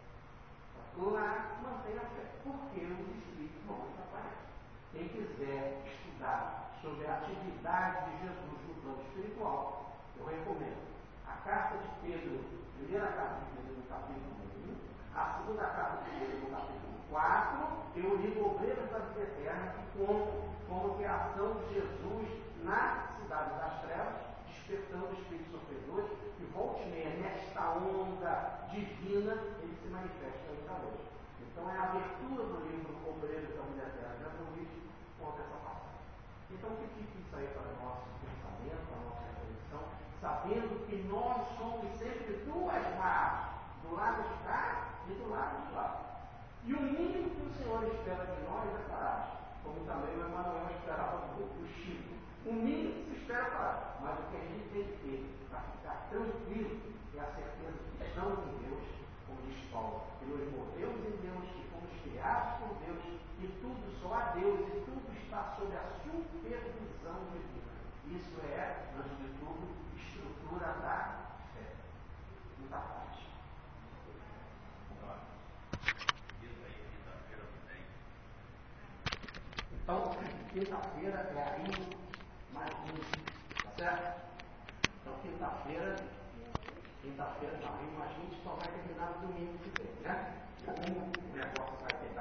Lá mantém a fé. Porque os espíritos vão desaparecer. Quem quiser estudar sobre a atividade de Jesus no plano espiritual, eu recomendo a carta de Pedro, a primeira carta de Pedro no capítulo um, a segunda carta de Pedro no capítulo quatro, e o livro Obreiros da Vida Eterna, que conta como que a ação de Jesus na cidade das trevas, despertando espíritos sofredores, que volte e meia, nesta onda divina, ele se manifesta ainda hoje. Então é a abertura do livro Obreiros da Vida Eterna, já no vídeo, conta essa passagem. Então que fique isso aí para o nosso pensamento, para a nossa reflexão, sabendo que nós somos sempre duas margens, do lado de cá e do lado de lá. E o mínimo que o Senhor espera de nós é coragem, como também o Emmanuel esperava do, do Chico. O mínimo que se espera é coragem, mas o que a gente tem que ter para ficar tranquilo é a certeza que estamos em Deus, como diz Paulo, que nos movemos em Deus, que fomos criados por Deus, e tudo só há Deus, e tudo está sob a supervisão divina. Isso é, antes de tudo, estrutura da fé. Muita paz. Então, quinta-feira é aí mais um, tá certo? Então, quinta-feira, quinta-feira não, aí mais vinte só vai terminar no domingo que vem, né? como